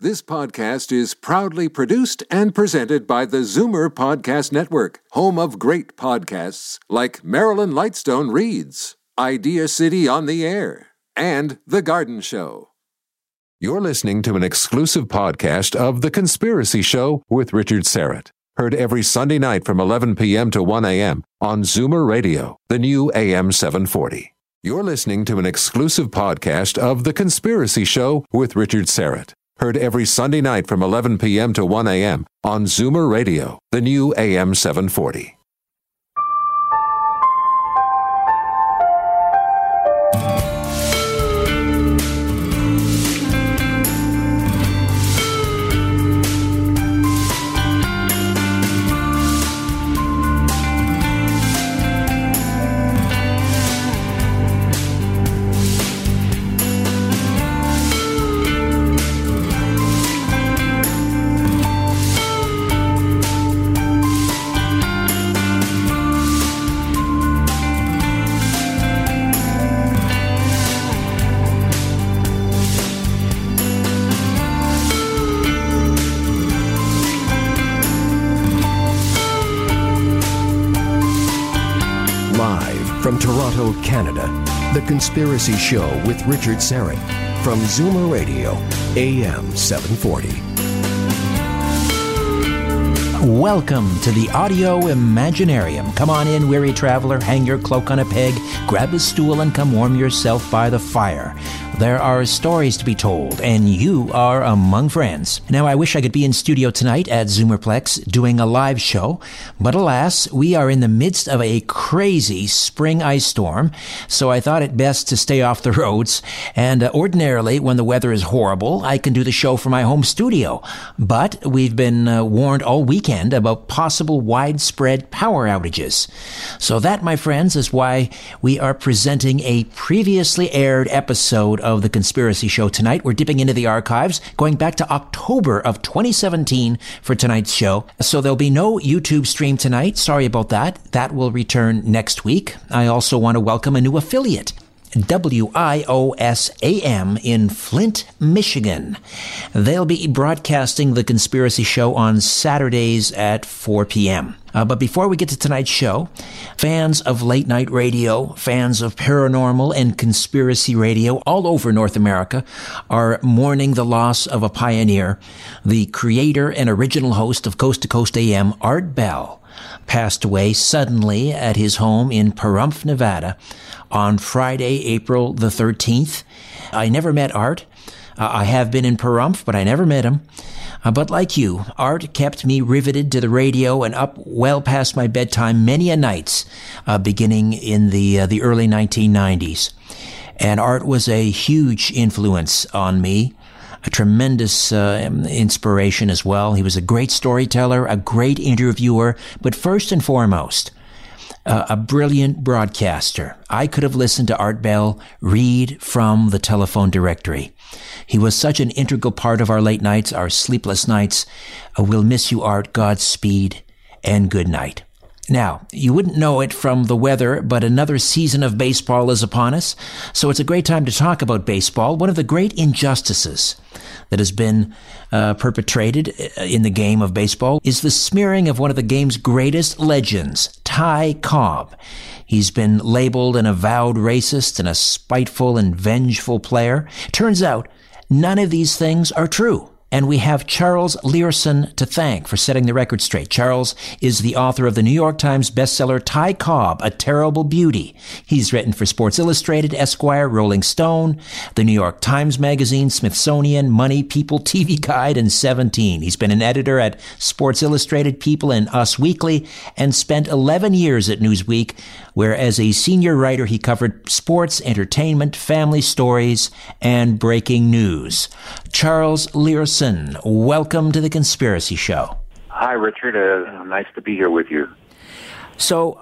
This podcast is proudly produced and presented by the Zoomer Podcast Network, home of great podcasts like Marilyn Lightstone Reads, Idea City on the Air, and The Garden Show. You're listening to an exclusive podcast of The Conspiracy Show with Richard Syrett. Heard every Sunday night from 11 p.m. to 1 a.m. on Zoomer Radio, the new AM 740. You're listening to an exclusive podcast of The Conspiracy Show with Richard Syrett. Heard every Sunday night from 11 p.m. to 1 a.m. on Zoomer Radio, the new AM 740. From Toronto, Canada, The Conspiracy Show with Richard Syrett from Zoomer Radio, AM 740. Welcome to the Audio Imaginarium. Come on in, weary traveler, hang your cloak on a peg, grab a stool and come warm yourself by the fire. There are stories to be told, and you are among friends. Now, I wish I could be in studio tonight at Zoomerplex doing a live show, but alas, we are in the midst of a crazy spring ice storm, so I thought it best to stay off the roads, and ordinarily, when the weather is horrible, I can do the show from my home studio, but we've been warned all weekend about possible widespread power outages. So that, my friends, is why we are presenting a previously aired episode of The Conspiracy Show tonight. We're dipping into the archives, going back to October of 2017 for tonight's show. So there'll be no YouTube stream tonight. Sorry about that. That will return next week. I also want to welcome a new affiliate, WIOSAM in Flint, Michigan. They'll be broadcasting The Conspiracy Show on Saturdays at 4 p.m. But before we get to tonight's show, fans of late night radio, fans of paranormal and conspiracy radio all over North America are mourning the loss of a pioneer. The creator and original host of Coast to Coast AM, Art Bell, passed away suddenly at his home in Pahrump, Nevada on Friday, April the 13th. I never met Art. I have been in Pahrump, but I never met him. But like you, Art kept me riveted to the radio and up well past my bedtime many a nights, beginning in the early 1990s. And Art was a huge influence on me, a tremendous inspiration as well. He was a great storyteller, a great interviewer, but first and foremost, a brilliant broadcaster. I could have listened to Art Bell read from the telephone directory. He was such an integral part of our late nights, our sleepless nights. We'll miss you, Art. Godspeed and good night. Now, you wouldn't know it from the weather, but another season of baseball is upon us, so it's a great time to talk about baseball. One of the great injustices that has been perpetrated in the game of baseball is the smearing of one of the game's greatest legends, Ty Cobb. He's been labeled an avowed racist and a spiteful and vengeful player. Turns out, none of these things are true. And we have Charles Learson to thank for setting the record straight. Charles is the author of the New York Times bestseller Ty Cobb, A Terrible Beauty. He's written for Sports Illustrated, Esquire, Rolling Stone, the New York Times Magazine, Smithsonian, Money, People, TV Guide, and 17. He's been an editor at Sports Illustrated, People, and Us Weekly, and spent 11 years at Newsweek, where as a senior writer he covered sports, entertainment, family stories, and breaking news. Charles Learson, welcome to The Conspiracy Show. Hi, Richard. Nice to be here with you. So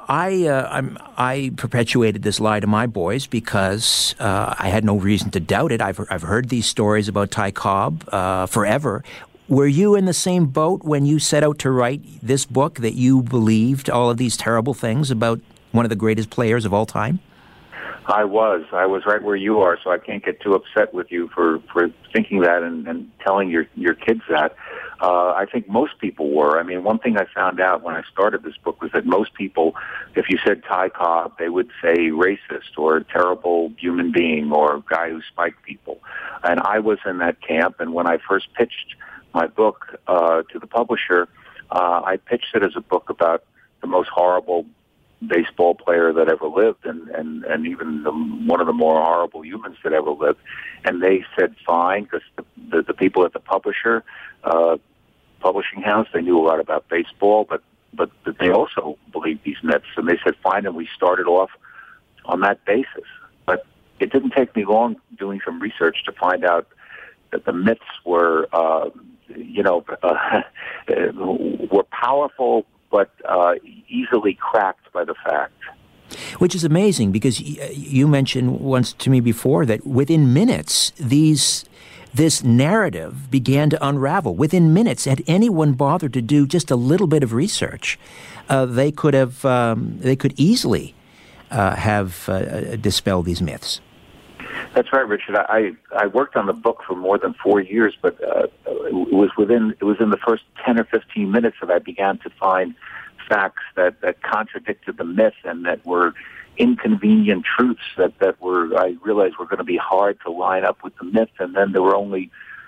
I perpetuated this lie to my boys because I had no reason to doubt it. I've heard these stories about Ty Cobb forever. Were you in the same boat when you set out to write this book, that you believed all of these terrible things about one of the greatest players of all time? I was right where you are, so I can't get too upset with you for thinking that and telling your kids that. I think most people were. I mean, one thing I found out when I started this book was that most people, if you said Ty Cobb, they would say racist or terrible human being or guy who spiked people. And I was in that camp, and when I first pitched my book to the publisher, I pitched it as a book about the most horrible baseball player that ever lived, and even one of the more horrible humans that ever lived. And they said fine, because the people at the publishing house, they knew a lot about baseball, but they also believed these myths, and they said fine, and we started off on that basis. But it didn't take me long doing some research to find out that the myths were were powerful, but easily cracked by the fact. Which is amazing, because you mentioned once to me before that within minutes, this narrative began to unravel. Within minutes, had anyone bothered to do just a little bit of research, they could easily have dispelled these myths. That's right, Richard. I worked on the book for more than 4 years, but it was in the first 10 or 15 minutes that I began to find facts that contradicted the myth and that were inconvenient truths that I realized were going to be hard to line up with the myth, and then there were only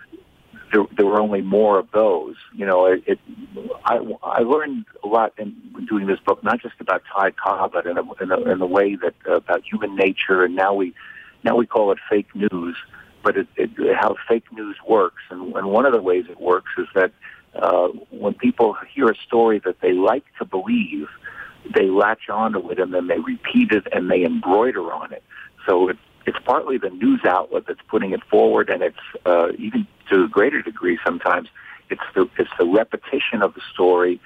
more of those. You know, I learned a lot in doing this book, not just about Ty Cobb, but in a way that about human nature, and now we call it fake news, but how fake news works. And one of the ways it works is that when people hear a story that they like to believe, they latch onto it and then they repeat it and they embroider on it. So it's partly the news outlet that's putting it forward, and it's even to a greater degree sometimes it's the repetition of the story.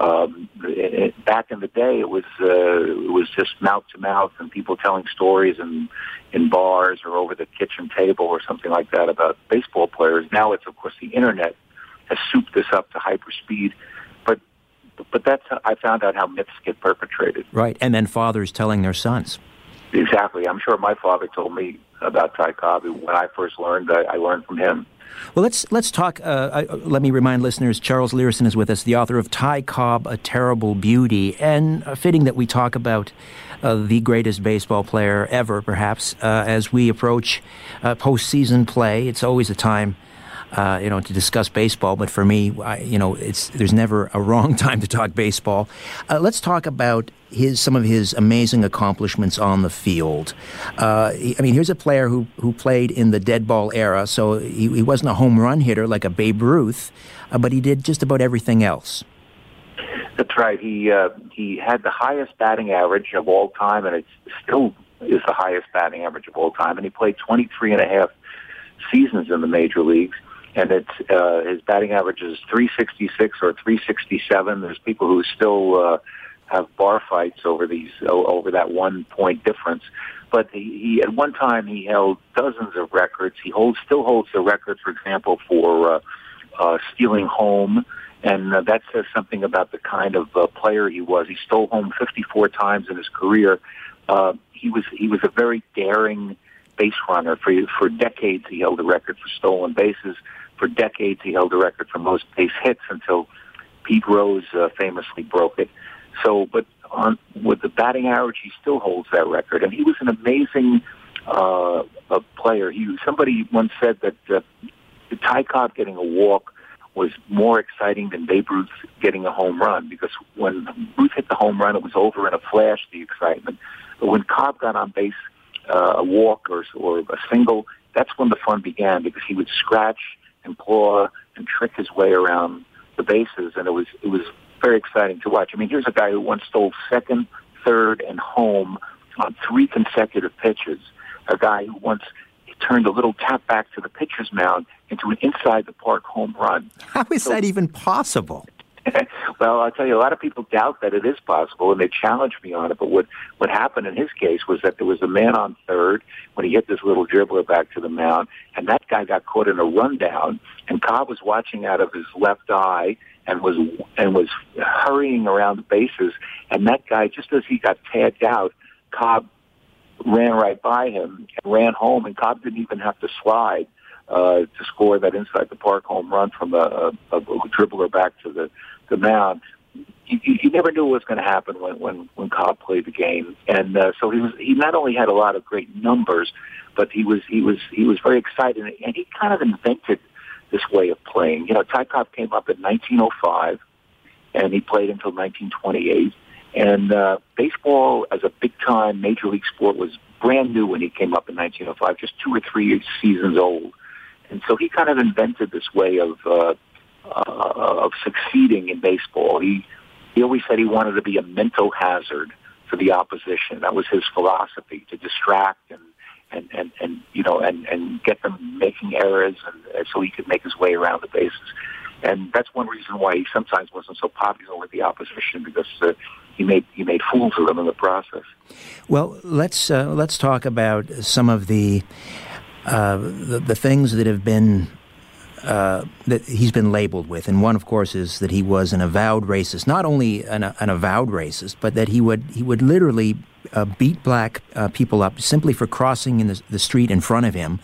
Back in the day, it was just mouth to mouth and people telling stories in bars or over the kitchen table or something like that about baseball players. Now it's, of course, the internet has souped this up to hyperspeed. But that's how I found out how myths get perpetrated. Right, and then fathers telling their sons. Exactly. I'm sure my father told me about Ty Cobb when I first learned. I learned from him. Well, let's talk. Let me remind listeners, Charles Learson is with us, the author of Ty Cobb, A Terrible Beauty, and fitting that we talk about the greatest baseball player ever, perhaps, as we approach postseason play. It's always a time, to discuss baseball, but for me, there's never a wrong time to talk baseball. Let's talk about some of his amazing accomplishments on the field. Here's a player who played in the dead ball era, so he wasn't a home run hitter like a Babe Ruth, but he did just about everything else. That's right. He had the highest batting average of all time, and it still is the highest batting average of all time, and he played 23 and a half seasons in the major leagues. And his batting average is 366 or 367. There's people who still have bar fights over that 1 point difference. But he at one time he held dozens of records. He still holds the record, for example, for stealing home, and that says something about the kind of player he was. He stole home 54 times in his career. He was a very daring base runner. For decades, he held the record for stolen bases. For decades, he held the record for most base hits until Pete Rose famously broke it. So, but with the batting average, he still holds that record. And he was an amazing player. Somebody once said that Ty Cobb getting a walk was more exciting than Babe Ruth getting a home run, because when Ruth hit the home run, it was over in a flash, the excitement. But when Cobb got on base, a walk or a single, that's when the fun began, because he would scratch and claw and trick his way around the bases, and it was very exciting to watch. I mean, here's a guy who once stole second, third, and home on 3 consecutive pitches. A guy who once turned a little tap back to the pitcher's mound into an inside-the-park home run. How is that even possible? Well, I'll tell you, a lot of people doubt that it is possible, and they challenge me on it. But what happened in his case was that there was a man on third when he hit this little dribbler back to the mound, and that guy got caught in a rundown, and Cobb was watching out of his left eye and was hurrying around the bases, and that guy, just as he got tagged out, Cobb ran right by him and ran home, and Cobb didn't even have to slide to score that inside the park home run from a dribbler back to the mound. You never knew what was going to happen when Cobb played the game, and so he not only had a lot of great numbers, but he was very excited, and he kind of invented this way of playing. You know, Ty Cobb came up in 1905, and he played until 1928. And baseball, as a big-time major league sport, was brand new when he came up in 1905, just 2 or 3 seasons old. And so he kind of invented this way of succeeding in baseball. He always said he wanted to be a mental hazard for the opposition. That was his philosophy, to distract and get them making errors, and so he could make his way around the bases. And that's one reason why he sometimes wasn't so popular with the opposition, because he made fools of them in the process. Well, let's talk about some of the things that have been that he's been labeled with, and one, of course, is that he was an avowed racist. Not only an avowed racist, but that he would literally beat black people up simply for crossing in the street in front of him,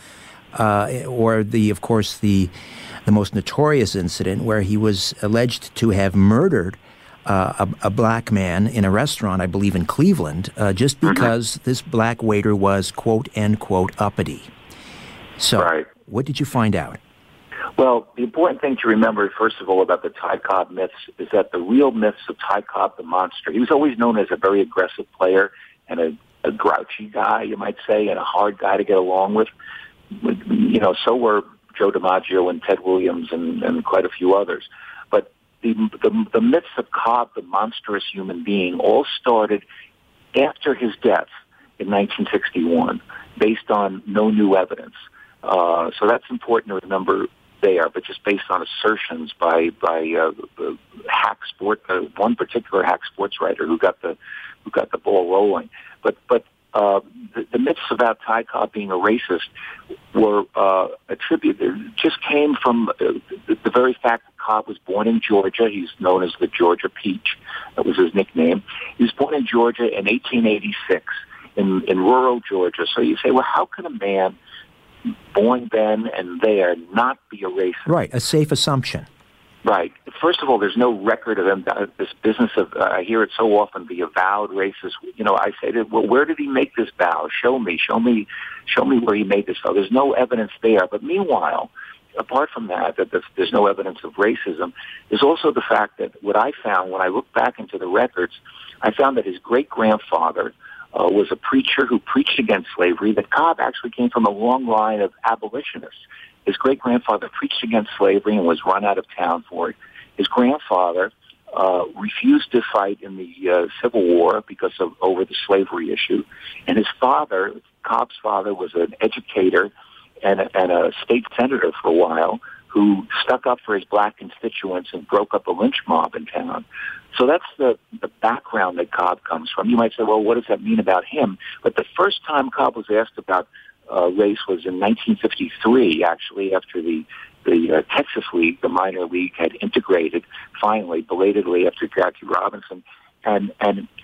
or the most notorious incident where he was alleged to have murdered a black man in a restaurant, I believe in Cleveland, just because this black waiter was quote end quote uppity. So, right. What did you find out? Well, the important thing to remember, first of all, about the Ty Cobb myths is that the real myths of Ty Cobb, the monster, he was always known as a very aggressive player and a grouchy guy, you might say, and a hard guy to get along with. You know, so were Joe DiMaggio and Ted Williams and quite a few others. But the myths of Cobb, the monstrous human being, all started after his death in 1961, based on no new evidence. So that's important to remember there, but just based on assertions by hack sport, one particular hack sports writer who got the ball rolling. But the myths about Ty Cobb being a racist were just came from the very fact that Cobb was born in Georgia. He's known as the Georgia Peach. That was his nickname. He was born in Georgia in 1886 in rural Georgia. So you say, well, how can a man born then and there not be a racist? Right, a safe assumption. Right. First of all, there's no record of him. This business of, I hear it so often, the avowed racist. You know, I say to him, well, where did he make this vow? Show me where he made this vow. There's no evidence there. But meanwhile, apart from that there's no evidence of racism, there's also the fact that what I found when I looked back into the records, I found that his great-grandfather was a preacher who preached against slavery, that Cobb actually came from a long line of abolitionists. His great-grandfather preached against slavery and was run out of town for it. His grandfather refused to fight in the Civil War because of over the slavery issue. And his father, Cobb's father, was an educator and a state senator for a while who stuck up for his black constituents and broke up a lynch mob in town. So that's the background that Cobb comes from. You might say, well, what does that mean about him? But the first time Cobb was asked about race was in 1953, actually, after the Texas League, the minor league, had integrated finally, belatedly, after Jackie Robinson. And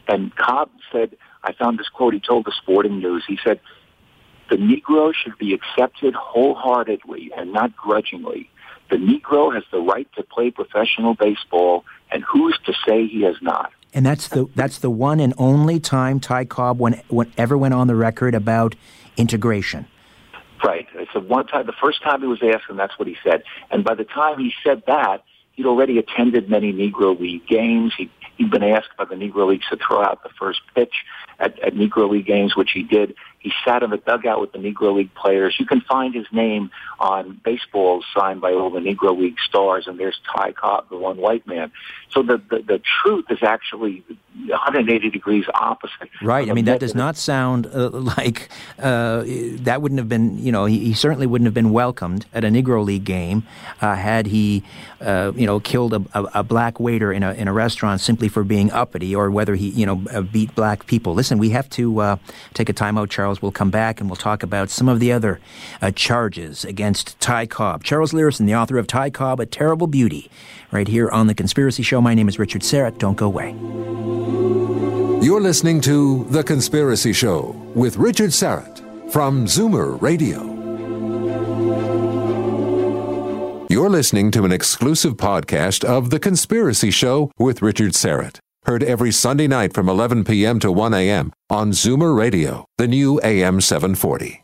Cobb said, I found this quote, he told the Sporting News, he said, the Negro should be accepted wholeheartedly and not grudgingly. The Negro has the right to play professional baseball, and who's to say he has not? And that's the one and only time Ty Cobb ever went on the record about integration. Right. It's the first time he was asked, and that's what he said. And by the time he said that, he'd already attended many Negro League games. He'd been asked by the Negro Leagues to throw out the first pitch at Negro League games, which he did. He sat in the dugout with the Negro League players. You can find his name on baseballs signed by all the Negro League stars, and there's Ty Cobb, the one white man. So the truth is actually 180 degrees opposite. Right. I mean, that does not sound like that wouldn't have been, he certainly wouldn't have been welcomed at a Negro League game had he, killed a black waiter in a restaurant simply for being uppity, or whether he, beat black people. Listen, we have to take a timeout, Charles. We'll come back and we'll talk about some of the other charges against Ty Cobb. Charles Learson, the author of Ty Cobb, A Terrible Beauty, right here on The Conspiracy Show. My name is Richard Serra. Don't go away. You're listening to The Conspiracy Show. with Richard Syrett from Zoomer Radio. You're listening to an exclusive podcast of The Conspiracy Show with Richard Syrett. Heard every Sunday night from 11 p.m. to 1 a.m. on Zoomer Radio, the new AM 740.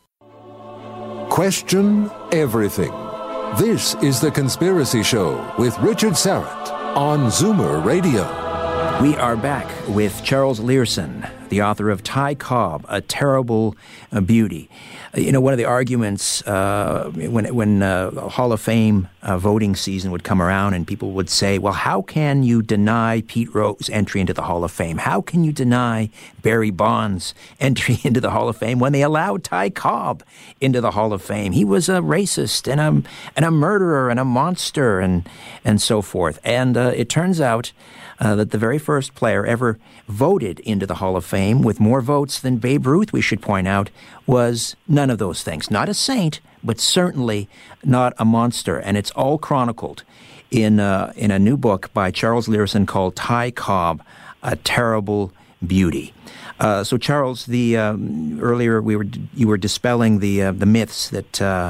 Question everything. This is The Conspiracy Show with Richard Syrett on Zoomer Radio. We are back with Charles Learson, the author of Ty Cobb, A Terrible Beauty. One of the arguments when Hall of Fame voting season would come around and people would say, well, how can you deny Pete Rose entry into the Hall of Fame? How can you deny Barry Bonds entry into the Hall of Fame when they allowed Ty Cobb into the Hall of Fame? He was a racist and a murderer and a monster and so forth. And it turns out that the very first player ever voted into the Hall of Fame with more votes than Babe Ruth, we should point out, was none of those things. Not a saint, but certainly not a monster. And it's all chronicled in a new book by Charles Learson called Ty Cobb, A Terrible Beauty. So, Charles, earlier you were dispelling the myths that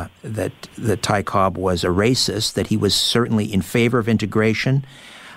Ty Cobb was a racist, that he was certainly in favor of integration,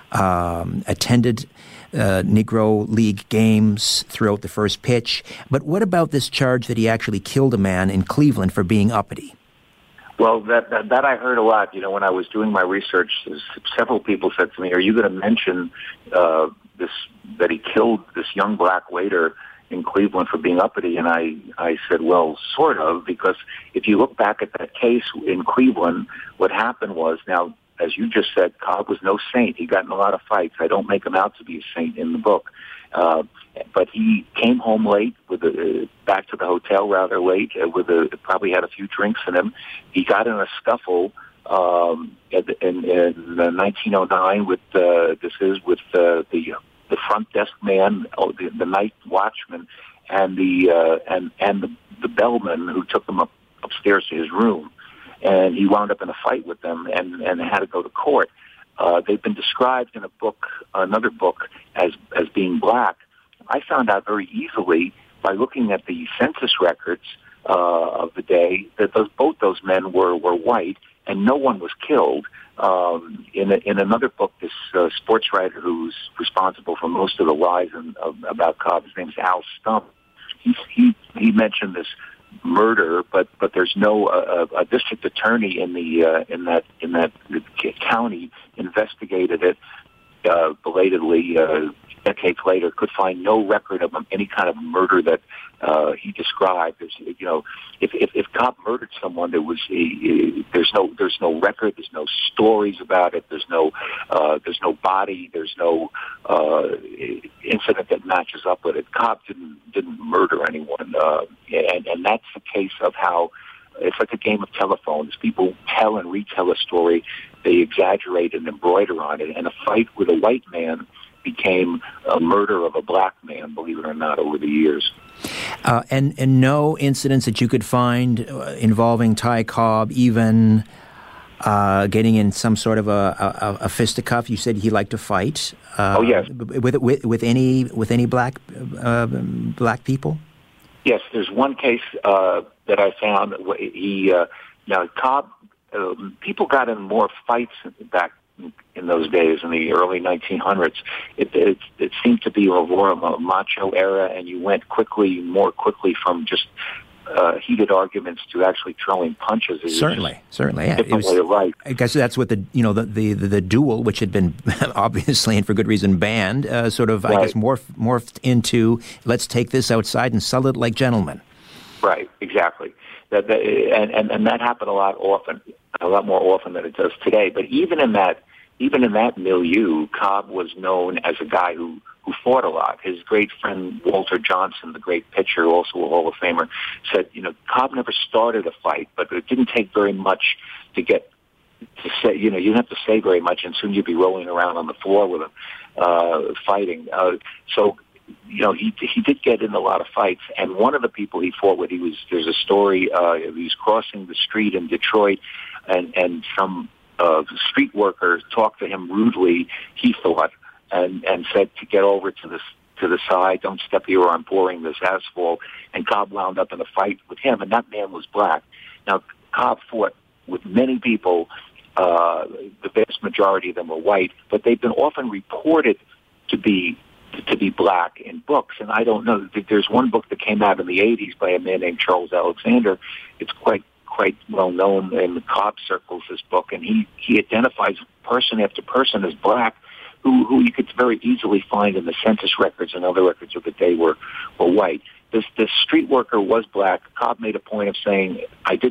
attended Negro League games throughout the first pitch. But what about this charge that he actually killed a man in Cleveland for being uppity? Well, that I heard a lot. When I was doing my research, several people said to me, "Are you going to mention that he killed this young black waiter in Cleveland for being uppity?" And I said, well, sort of, because if you look back at that case in Cleveland, what happened was, now, as you just said, Cobb was no saint. He got in a lot of fights. I don't make him out to be a saint in the book. But he came home late, back to the hotel rather late, probably had a few drinks in him. He got in a scuffle in 1909 with the front desk man, the night watchman, and the bellman who took him upstairs to his room. And he wound up in a fight with them and had to go to court. They've been described in another book, as being black. I found out very easily by looking at the census records of the day that both those men were white, and no one was killed. In another book, this sports writer who's responsible for most of the lies about Cobb, his name is Al Stump. He mentioned this murder, but there's no a district attorney in that county investigated it belatedly decades later, could find no record of any kind of murder that he described. If Cobb murdered someone, there's no record, there's no stories about it, there's no body, there's no incident that matches up with it. Cobb didn't murder anyone, and that's the case of how it's like a game of telephones. People tell and retell a story, they exaggerate and embroider on it, and a fight with a white man became a murder of a black man, believe it or not, over the years. And no incidents that you could find involving Ty Cobb, even getting in some sort of a fisticuff. You said he liked to fight. Oh yes, with any black people. Yes, there's one case that I found. Cobb. People got in more fights back in those days, in the early 1900s. It seemed to be more of a macho era, and you went more quickly from just heated arguments to actually throwing punches. Certainly, yeah. I guess that's what the duel, which had been obviously and for good reason banned, sort of, right. I guess morphed into, let's take this outside and sell it like gentlemen. Right, exactly. And that happened a lot more often than it does today. But even in that milieu, Cobb was known as a guy who fought a lot. His great friend Walter Johnson, the great pitcher, also a Hall of Famer, said, Cobb never started a fight, but it didn't take very much to say, you didn't have to say very much, and soon you'd be rolling around on the floor with him, fighting. He did get in a lot of fights, and one of the people he fought with, there's a story, he was crossing the street in Detroit, and some street worker talked to him rudely, he thought, and said to get over to to the side. Don't step here or I'm pouring this asphalt. And Cobb wound up in a fight with him, and that man was black. Now, Cobb fought with many people. The vast majority of them were white, but they've been often reported to be black in books. And I don't know. There's one book that came out in the 80s by a man named Charles Alexander. It's quite well known in the Cobb circles, this book, and he identifies person after person as black, who you could very easily find in the census records and other records of the day were white. This street worker was black. Cobb made a point of saying,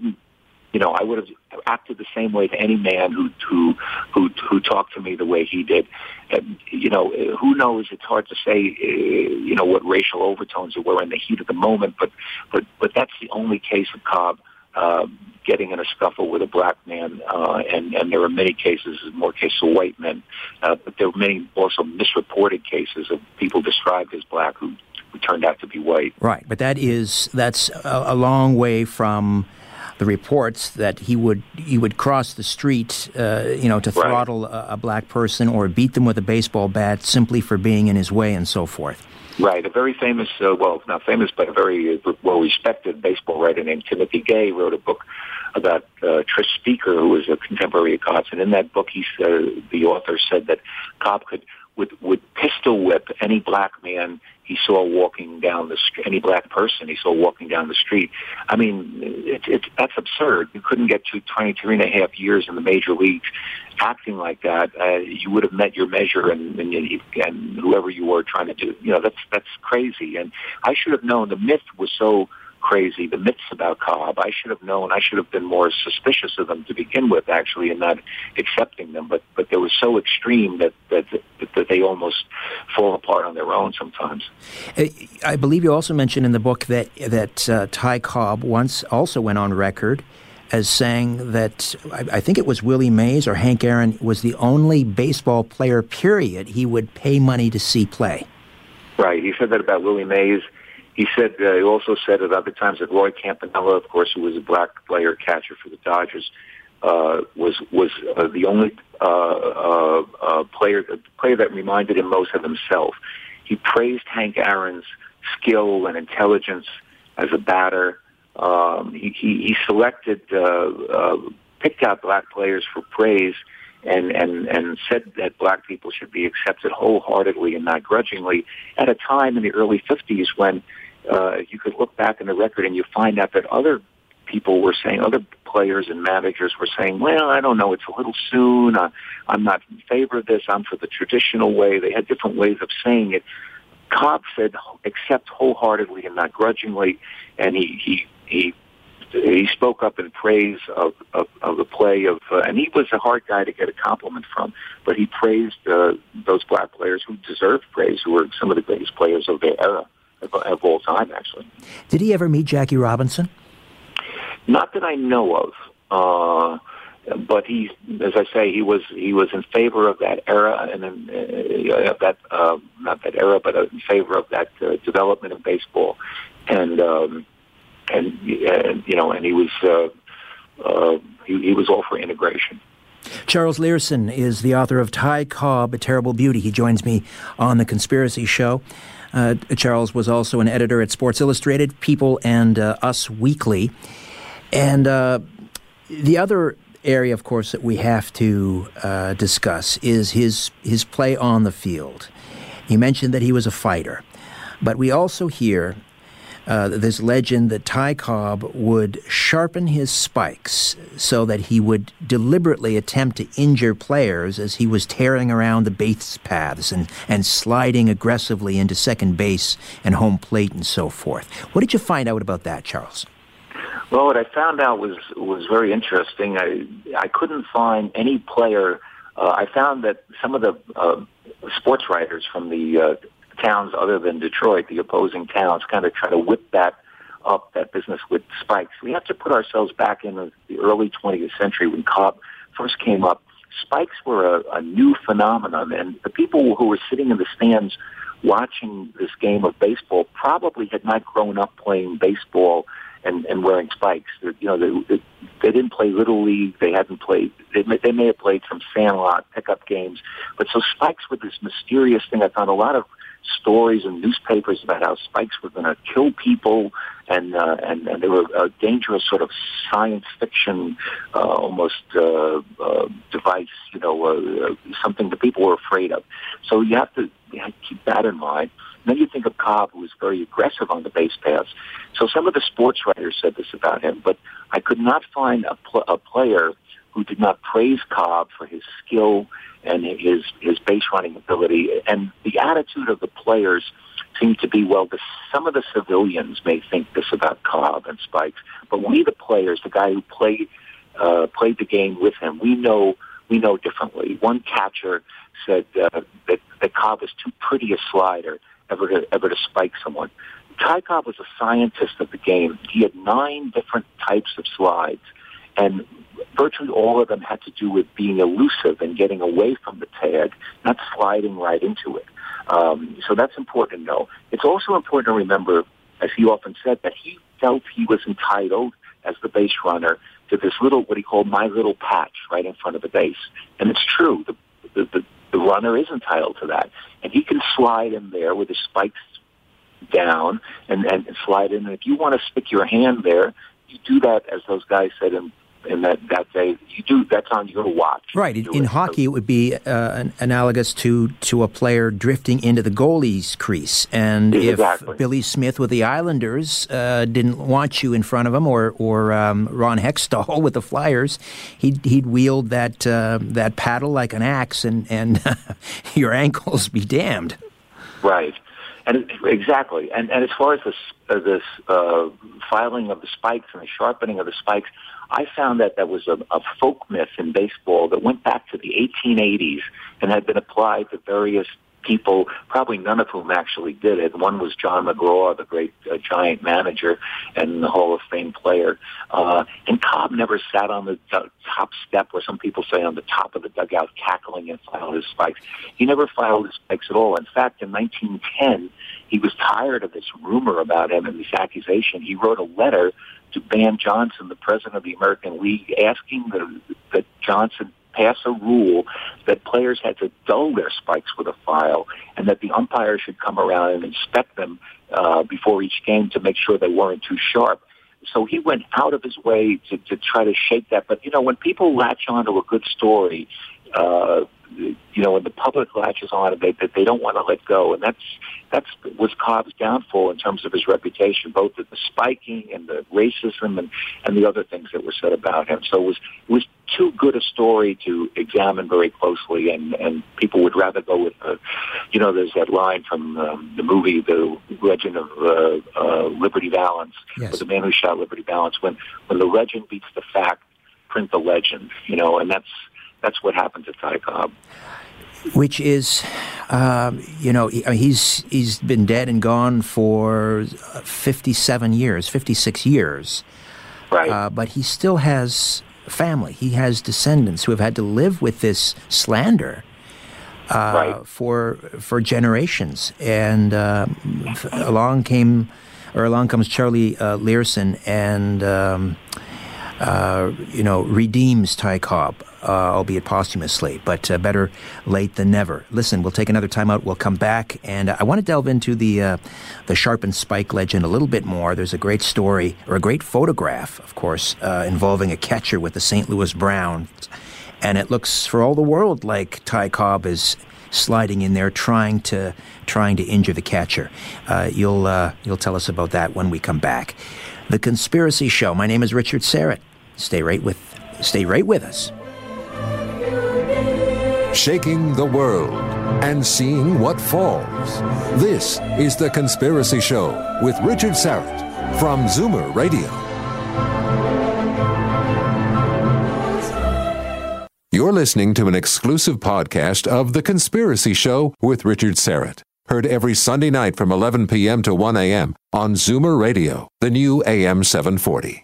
I would have acted the same way to any man who talked to me the way he did. And, who knows? It's hard to say, what racial overtones there were in the heat of the moment. But that's the only case of Cobb getting in a scuffle with a black man, and there are many cases, more cases of white men, but there were many also misreported cases of people described as black who turned out to be white. Right, but that's a long way from the reports that he would cross the street, to throttle a black person or beat them with a baseball bat simply for being in his way and so forth. Right. A very famous, not famous, but a very well-respected baseball writer named Timothy Gay wrote a book about Tris Speaker, who was a contemporary of Cobb's. And in that book, the author said that Cobb would pistol whip any black man he saw walking down the street, any black person he saw walking down the street. I mean, that's absurd. You couldn't get to 23 and a half years in the major leagues acting like that. You would have met your measure, and whoever you were trying to do, that's crazy. And I should have known. The myth was so crazy, the myths about Cobb. I should have known. I should have been more suspicious of them to begin with, actually, and not accepting them. But they were so extreme that they almost fall apart on their own sometimes. I believe you also mentioned in the book that Ty Cobb once also went on record as saying that I think it was Willie Mays or Hank Aaron was the only baseball player, period, he would pay money to see play. Right. He said that about Willie Mays. He also said at other times that Roy Campanella, of course, who was a black player catcher for the Dodgers, was the only player that reminded him most of himself. He praised Hank Aaron's skill and intelligence as a batter. He selected, picked out black players for praise, and said that black people should be accepted wholeheartedly and not grudgingly at a time in the early 50s when you could look back in the record and you find out that other people were saying, other players and managers were saying, well, I don't know, it's a little soon, I'm not in favor of this, I'm for the traditional way. They had different ways of saying it. Cobb said, accept wholeheartedly and not grudgingly, and he spoke up in praise of the play of, and he was a hard guy to get a compliment from, but he praised those black players who deserved praise, who were some of the greatest players of their era, of all time, actually. Did he ever meet Jackie Robinson? Not that I know of, but he, as I say, he was in favor of that era, and not that era, but in favor of that development of baseball, and he was all for integration. Charles Learson is the author of Ty Cobb, A Terrible Beauty. He joins me on The Conspiracy Show. Charles was also an editor at Sports Illustrated, People, and Us Weekly. And the other area, of course, that we have to discuss is his play on the field. You mentioned that he was a fighter, but we also hear this legend that Ty Cobb would sharpen his spikes so that he would deliberately attempt to injure players as he was tearing around the base paths and sliding aggressively into second base and home plate and so forth. What did you find out about that, Charles? Well, what I found out was very interesting. I couldn't find any player. I found that some of the sports writers from the towns other than Detroit, the opposing towns, kind of try to whip that business with spikes. We have to put ourselves back in the early 20th century when Cobb first came up. Spikes were a new phenomenon, and the people who were sitting in the stands watching this game of baseball probably had not grown up playing baseball and wearing spikes. They didn't play Little League. They hadn't played. They may have played some sandlot pickup games, but so spikes were this mysterious thing. I found a lot of stories in newspapers about how spikes were going to kill people, and they were a dangerous sort of science fiction, almost device, something that people were afraid of. So you have to keep that in mind. And then you think of Cobb, who was very aggressive on the base paths. So some of the sports writers said this about him, but I could not find a player who did not praise Cobb for his skill and his base running ability. And the attitude of the players seemed to be, some of the civilians may think this about Cobb and Spikes, but we, the players, the guy who played the game with him, we know differently. One catcher said that Cobb was too pretty a slider ever to spike someone. Ty Cobb was a scientist of the game. He had 9 different types of slides, and virtually all of them had to do with being elusive and getting away from the tag, not sliding right into it. So that's important to know. It's also important to remember, as he often said, that he felt he was entitled as the base runner to this little, what he called my little patch right in front of the base. And it's true. The runner is entitled to that. And he can slide in there with his spikes down and slide in. And if you want to stick your hand there, you do that, as those guys said in that day. You do. That's on your watch. Right. In hockey, it would be analogous to a player drifting into the goalie's crease. And exactly. If Billy Smith with the Islanders didn't want you in front of him, or Ron Hextall with the Flyers, he'd wield that paddle like an axe, and your ankles be damned. Right. And exactly. And as far as this filing of the spikes and the sharpening of the spikes, I found that was a folk myth in baseball that went back to the 1880s and had been applied to various people, probably none of whom actually did it. One was John McGraw, the great Giant manager and the Hall of Fame player. And Cobb never sat on the top step, or some people say on the top of the dugout, cackling and filed his spikes. He never filed his spikes at all. In fact, in 1910, he was tired of this rumor about him and this accusation. He wrote a letter to Van Johnson, the president of the American League, asking that Johnson pass a rule that players had to dull their spikes with a file, and that the umpire should come around and inspect them before each game to make sure they weren't too sharp. So he went out of his way to try to shake that. But, when people latch onto a good story, when the public latches on it, they don't want to let go. And that's was Cobb's downfall in terms of his reputation, both the spiking and the racism and the other things that were said about him. So it was too good a story to examine very closely, and people would rather go with there's that line from the movie The Legend of Liberty Valance, yes, with the man who shot Liberty Valance. When the legend beats the fact, print the legend, and that's what happened to Ty Cobb. Which is, he's been dead and gone for 56 years. Right. But he still has family. He has descendants who have had to live with this slander right, for generations. And along comes Charlie Learson and redeems Ty Cobb, albeit posthumously, but better late than never. Listen, we'll take another time out. We'll come back, and I want to delve into the sharpened spike legend a little bit more. There's a great story, or a great photograph, of course, involving a catcher with the St. Louis Browns, and it looks for all the world like Ty Cobb is sliding in there, trying to injure the catcher. You'll tell us about that when we come back. The Conspiracy Show. My name is Richard Serrett. Stay right with us. Shaking the world and seeing what falls. This is The Conspiracy Show with Richard Serrett from Zoomer Radio. You're listening to an exclusive podcast of The Conspiracy Show with Richard Serrett. Heard every Sunday night from 11 p.m. to 1 a.m. on Zoomer Radio, the new AM 740.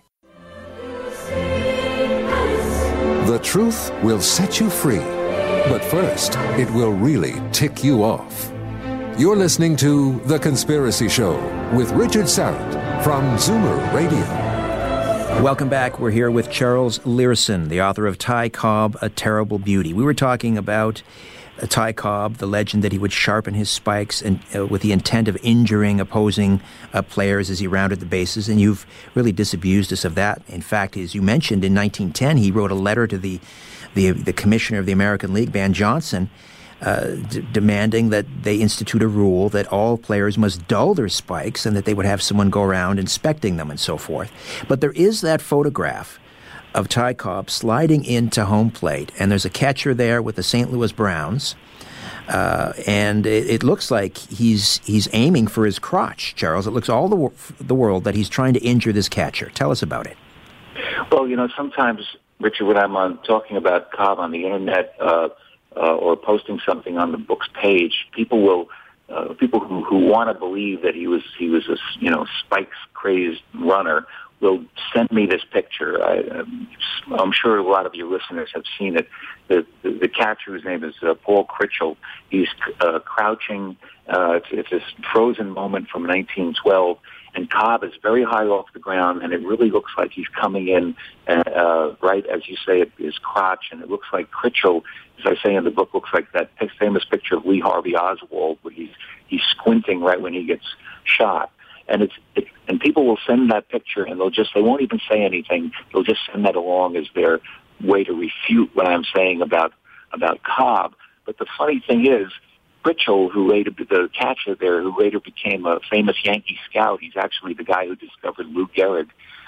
The truth will set you free, but first, it will really tick you off. You're listening to The Conspiracy Show with Richard Serrett from Zoomer Radio. Welcome back. We're here with Charles Learson, the author of Ty Cobb, A Terrible Beauty. We were talking about Ty Cobb, the legend that he would sharpen his spikes and with the intent of injuring opposing players as he rounded the bases, and you've really disabused us of that. In fact, as you mentioned, in 1910, he wrote a letter to the commissioner of the American League, Van Johnson, demanding that they institute a rule that all players must dull their spikes and that they would have someone go around inspecting them and so forth. But there is that photograph of Ty Cobb sliding into home plate, and there's a catcher there with the St. Louis Browns, and it looks like he's aiming for his crotch, Charles. It looks all the world that he's trying to injure this catcher. Tell us about it. Well, sometimes, Richard, when I'm talking about Cobb on the internet, or posting something on the book's page, people who want to believe that he was a spikes crazed runner will send me this picture. I'm sure a lot of your listeners have seen it. The catcher, whose name is Paul Critchell, he's crouching. It's this frozen moment from 1912. And Cobb is very high off the ground, and it really looks like he's coming in, right, as you say, his crotch, and it looks like Critchell, as I say in the book, looks like that famous picture of Lee Harvey Oswald, where he's squinting right when he gets shot. And and people will send that picture, and they won't even say anything. They'll just send that along as their way to refute what I'm saying about Cobb. But the funny thing is, Critchell, the catcher there, who later became a famous Yankee scout, he's actually the guy who discovered Lou Gehrig.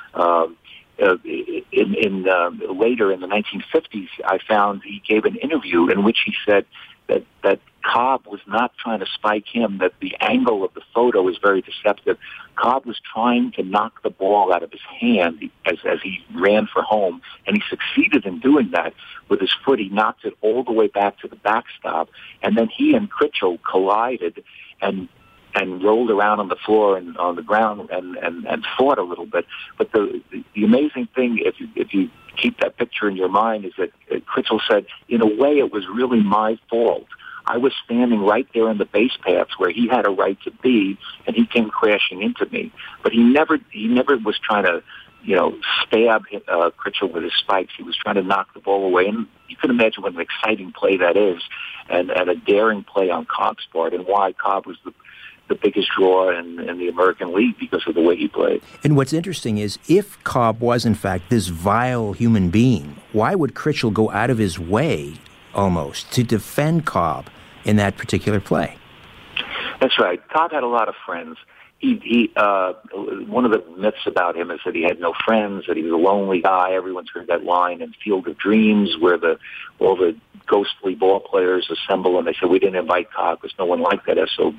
Later in the 1950s, I found he gave an interview in which he said that Cobb was not trying to spike him, that the angle of the photo was very deceptive. Cobb was trying to knock the ball out of his hand as he ran for home, and he succeeded in doing that. With his foot, he knocked it all the way back to the backstop, and then he and Critchell collided and rolled around on the floor and on the ground and fought a little bit. But the amazing thing, if you keep that picture in your mind, is that Critchell said, in a way, it was really my fault. I was standing right there in the base paths where he had a right to be, and he came crashing into me. But he never was trying to, stab Critchell with his spikes. He was trying to knock the ball away, and you can imagine what an exciting play that is, and a daring play on Cobb's part, and why Cobb was the biggest draw in the American League because of the way he played. And what's interesting is, if Cobb was in fact this vile human being, why would Critchell go out of his way almost to defend Cobb in that particular play? That's right. Cobb had a lot of friends. He one of the myths about him is that he had no friends, that he was a lonely guy. Everyone's heard that line in Field of Dreams where all the ghostly ball players assemble and they say, we didn't invite Cobb because no one liked that SOB,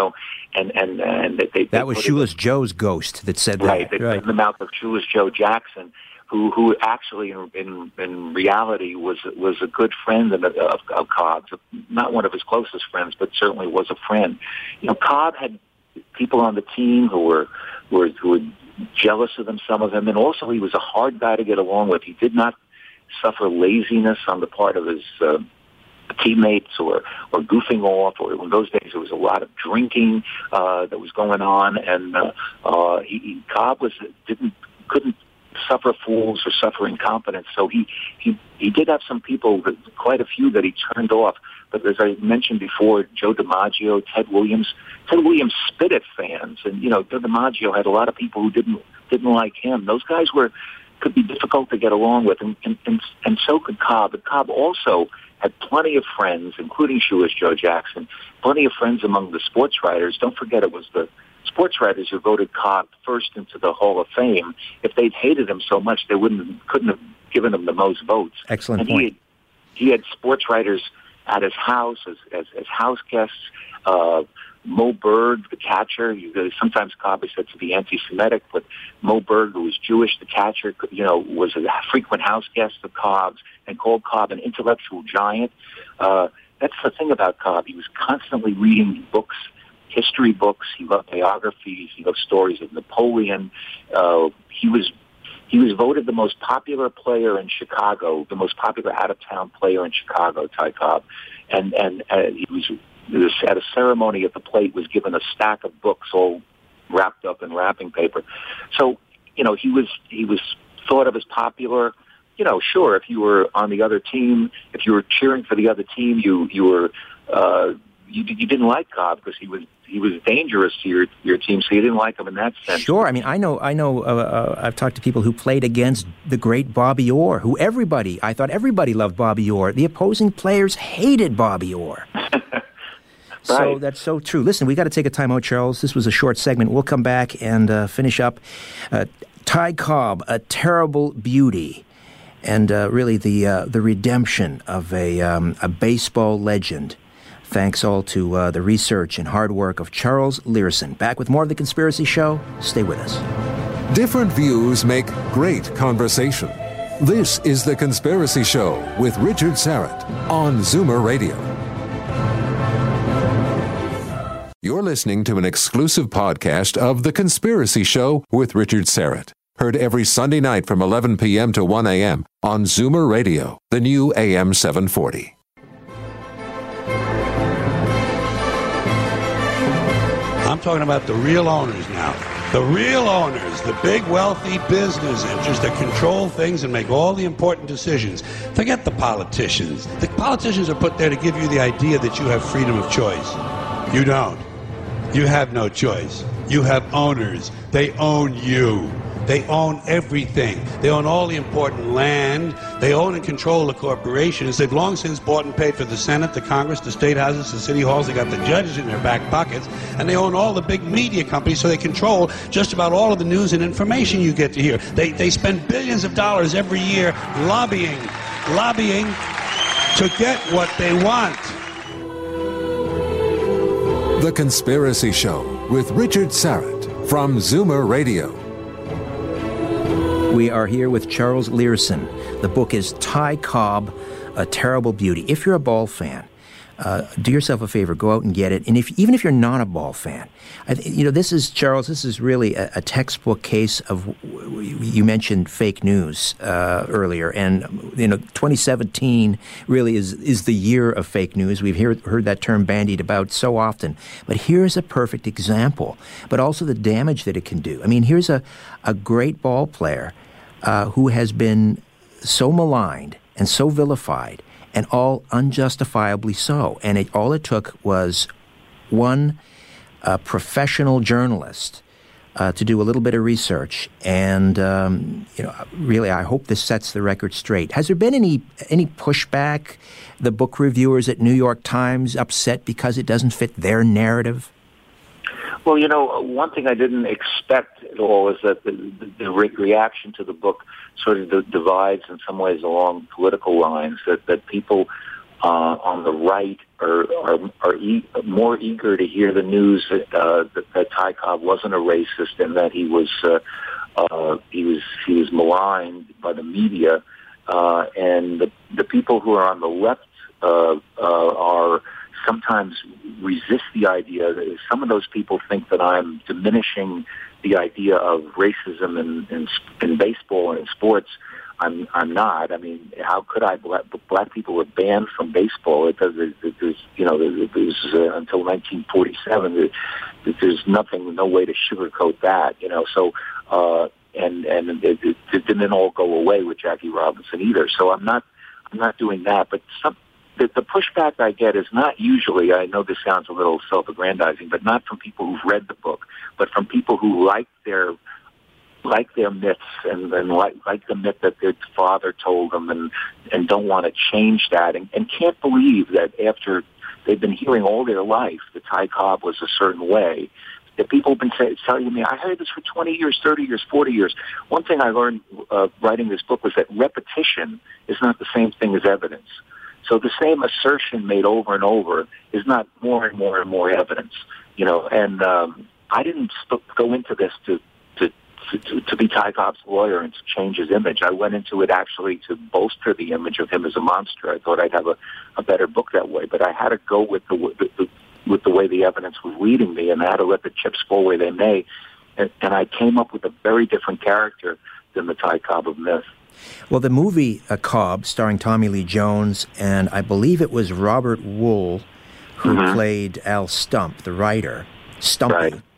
and that was Shoeless Joe's ghost that said that. Right, they put in the mouth of Shoeless Joe Jackson, who actually in reality was a good friend of Cobb's, not one of his closest friends, but certainly was a friend. Cobb had people on the team who were jealous of him, some of them, and also he was a hard guy to get along with. He did not suffer laziness on the part of his teammates or goofing off, or in those days there was a lot of drinking that was going on, and Cobb couldn't suffer fools or suffer incompetence. So he did have some people, quite a few, that he turned off. But as I mentioned before, Joe DiMaggio, Ted Williams spit at fans, and Joe DiMaggio had a lot of people who didn't like him. Those guys could be difficult to get along with, and so could Cobb. But Cobb also had plenty of friends, including Shoeless Joe Jackson, plenty of friends among the sports writers. Don't forget, it was the sports writers who voted Cobb first into the Hall of Fame. If they'd hated him so much, they couldn't have given him the most votes. Excellent point. He had sports writers at his house as house guests. Mo Berg, the catcher, sometimes Cobb is said to be anti-Semitic, but Mo Berg, who was Jewish, the catcher, was a frequent house guest of Cobb's and called Cobb an intellectual giant. That's the thing about Cobb. He was constantly reading books, history books. He loved biographies. He loved stories of Napoleon. He was voted the most popular player in Chicago, the most popular out-of-town player in Chicago, Ty Cobb. And he was at a ceremony at the plate, was given a stack of books all wrapped up in wrapping paper. So, he was thought of as popular. Sure, if you were on the other team, if you were cheering for the other team, you didn't like Cobb because he was dangerous to your team, so you didn't like him in that sense. Sure, I mean, I know. I've talked to people who played against the great Bobby Orr, I thought everybody loved Bobby Orr. The opposing players hated Bobby Orr. So Right. that's so true. Listen, we got to take a time out, Charles. This was a short segment. We'll come back and finish up. Ty Cobb, A Terrible Beauty, and really the redemption of a baseball legend. Thanks all to the research and hard work of Charles Learson. Back with more of The Conspiracy Show. Stay with us. Different views make great conversation. This is The Conspiracy Show with Richard Syrett on Zoomer Radio. You're listening to an exclusive podcast of The Conspiracy Show with Richard Syrett. Heard every Sunday night from 11 p.m. to 1 a.m. on Zoomer Radio, the new AM 740. I'm talking about the real owners now. The real owners, the big wealthy business interests that control things and make all the important decisions. Forget the politicians. The politicians are put there to give you the idea that you have freedom of choice. You don't. You have no choice. You have owners. They own you. They own everything. They own all the important land. They own and control the corporations. They've long since bought and paid for the Senate, the Congress, the state houses, the city halls. They got the judges in their back pockets. And they own all the big media companies, so they control just about all of the news and information you get to hear. They spend billions of dollars every year lobbying to get what they want. The Conspiracy Show with Richard Syrett from Zoomer Radio. We are here with Charles Learson. The book is Ty Cobb, A Terrible Beauty. If you're a ball fan, do yourself a favor, go out and get it. And even if you're not a ball fan, this is, Charles, this is really a textbook case of, you mentioned fake news earlier, and 2017 really is the year of fake news. We've heard that term bandied about so often. But here's a perfect example, but also the damage that it can do. I mean, here's a great ball player who has been so maligned and so vilified, and all unjustifiably so. And all it took was one professional journalist to do a little bit of research. And, really, I hope this sets the record straight. Has there been any pushback? The book reviewers at New York Times upset because it doesn't fit their narrative? Well, one thing I didn't expect at all is that the reaction to the book sort of divides in some ways along political lines, that people on the right are more eager to hear the news that Ty Cobb wasn't a racist and that he was maligned by the media, and the people who are on the left are sometimes resist the idea. Some of those people think that I'm diminishing the idea of racism in baseball and in sports. I'm not. I mean, how could I? Black people were banned from baseball. It was until 1947. There's no way to sugarcoat that. So and it didn't all go away with Jackie Robinson either. So I'm not doing that. But the pushback I get is not usually, I know this sounds a little self-aggrandizing, but not from people who've read the book, but from people who like their myths and like the myth that their father told them and don't want to change that and can't believe that after they've been hearing all their life that Ty Cobb was a certain way, that people have been telling me, I heard this for 20 years, 30 years, 40 years. One thing I learned writing this book was that repetition is not the same thing as evidence. So the same assertion made over and over is not more and more and more evidence, and I didn't go into this to be Ty Cobb's lawyer and to change his image. I went into it actually to bolster the image of him as a monster. I thought I'd have a better book that way, but I had to go with the way the evidence was leading me, and I had to let the chips fall where they may. And I came up with a very different character than the Ty Cobb of myth. Well, the movie Cobb, starring Tommy Lee Jones, and I believe it was Robert Wuhl who played Al Stump, the writer, Stumpy. Right.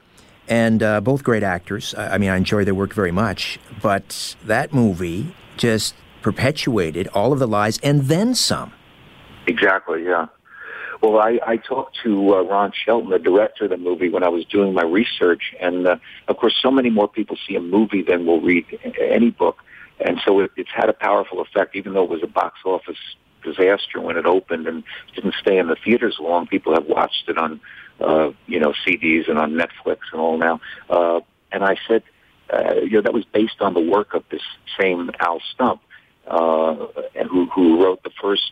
and both great actors. I mean, I enjoy their work very much, but that movie just perpetuated all of the lies and then some. Exactly, yeah. Well, I talked to Ron Shelton, the director of the movie, when I was doing my research, and of course, so many more people see a movie than will read any book, and so it's had a powerful effect, even though it was a box office disaster when it opened and didn't stay in the theaters long. People have watched it on, CDs and on Netflix and all now. And I said, that was based on the work of this same Al Stump, who wrote the first,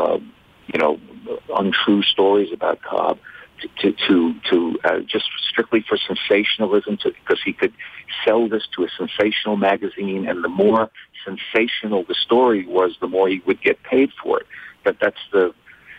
untrue stories about Cobb to just strictly for sensationalism, because he could sell this to a sensational magazine, and the more sensational the story was, the more he would get paid for it. But that's the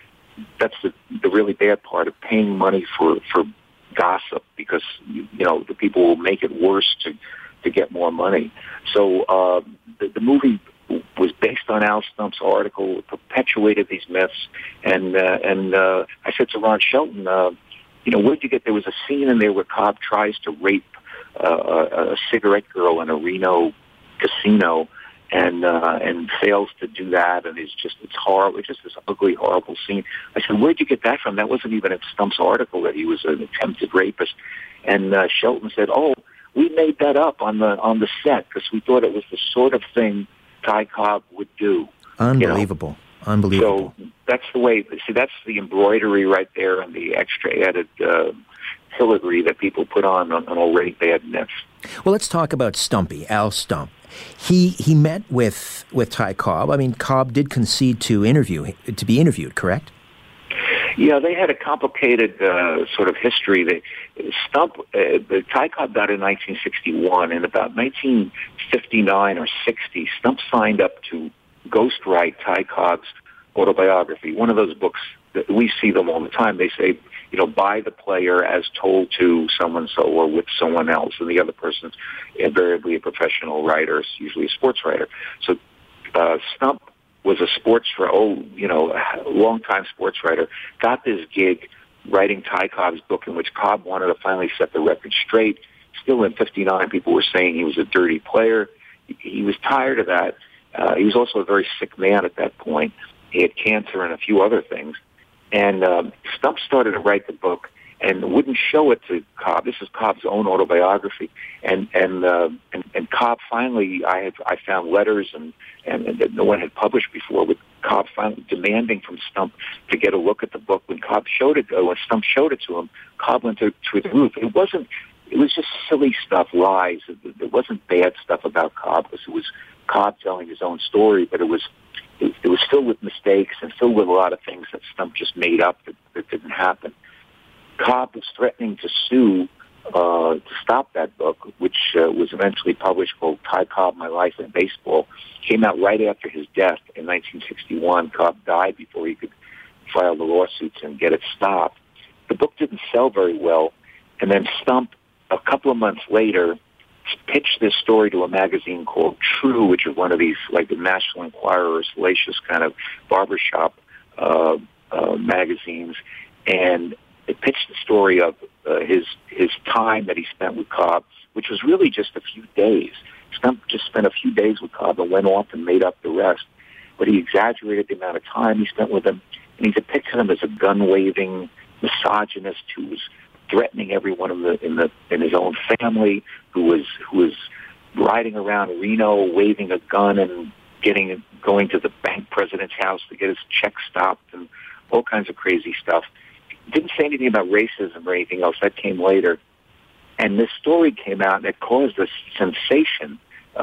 really bad part of paying money for gossip, because the people will make it worse to get more money. So the movie was based on Al Stump's article. It perpetuated these myths, and I said to Ron Shelton, where'd you get? There was a scene in there where Cobb tries to rape a cigarette girl in a Reno casino, and fails to do that, and it's horrible. It's just this ugly, horrible scene. I said, where'd you get that from? That wasn't even in Stump's article that he was an attempted rapist. And Shelton said, oh, we made that up on the set because we thought it was the sort of thing Ty Cobb would do. Unbelievable. Unbelievable. So that's the way. See, that's the embroidery right there, and the extra added filigree that people put on already bad myths. Well, let's talk about Stumpy, Al Stump. He met with Ty Cobb. I mean, Cobb did concede to be interviewed, correct? Yeah, they had a complicated sort of history. Ty Cobb got in 1961, and about 1959 or 60, Stump signed up to ghostwrite Ty Cobb's autobiography. One of those books that we see them all the time. They say, by the player as told to so-and-so or with someone else, and the other person's invariably a professional writer, usually a sports writer. So Stump was a long-time sports writer, got this gig writing Ty Cobb's book, in which Cobb wanted to finally set the record straight. Still in 59, people were saying he was a dirty player. He was tired of that. He was also a very sick man at that point. He had cancer and a few other things. And Stump started to write the book and wouldn't show it to Cobb. This is Cobb's own autobiography. And Cobb finally, I found letters and that no one had published before, with Cobb finally demanding from Stump to get a look at the book. When Stump showed it to him, Cobb went to the roof. It was just silly stuff, lies. It wasn't bad stuff about Cobb, because it was Cobb telling his own story, but it was filled with mistakes and filled with a lot of things that Stump just made up that didn't happen. Cobb was threatening to sue to stop that book, which was eventually published, called Ty Cobb, My Life in Baseball. Came out right after his death in 1961. Cobb died before he could file the lawsuits and get it stopped. The book didn't sell very well, and then Stump, a couple of months later, pitched this story to a magazine called True, which is one of these, like the National Enquirer, salacious kind of barbershop magazines, and it pitched the story of his time that he spent with Cobb, which was really just a few days. Stump just spent a few days with Cobb and went off and made up the rest. But he exaggerated the amount of time he spent with him, and he depicted him as a gun-waving misogynist who was threatening everyone in his own family, who was riding around Reno waving a gun and going to the bank president's house to get his check stopped and all kinds of crazy stuff. Didn't say anything about racism or anything else. That came later. And this story came out, and it caused a sensation.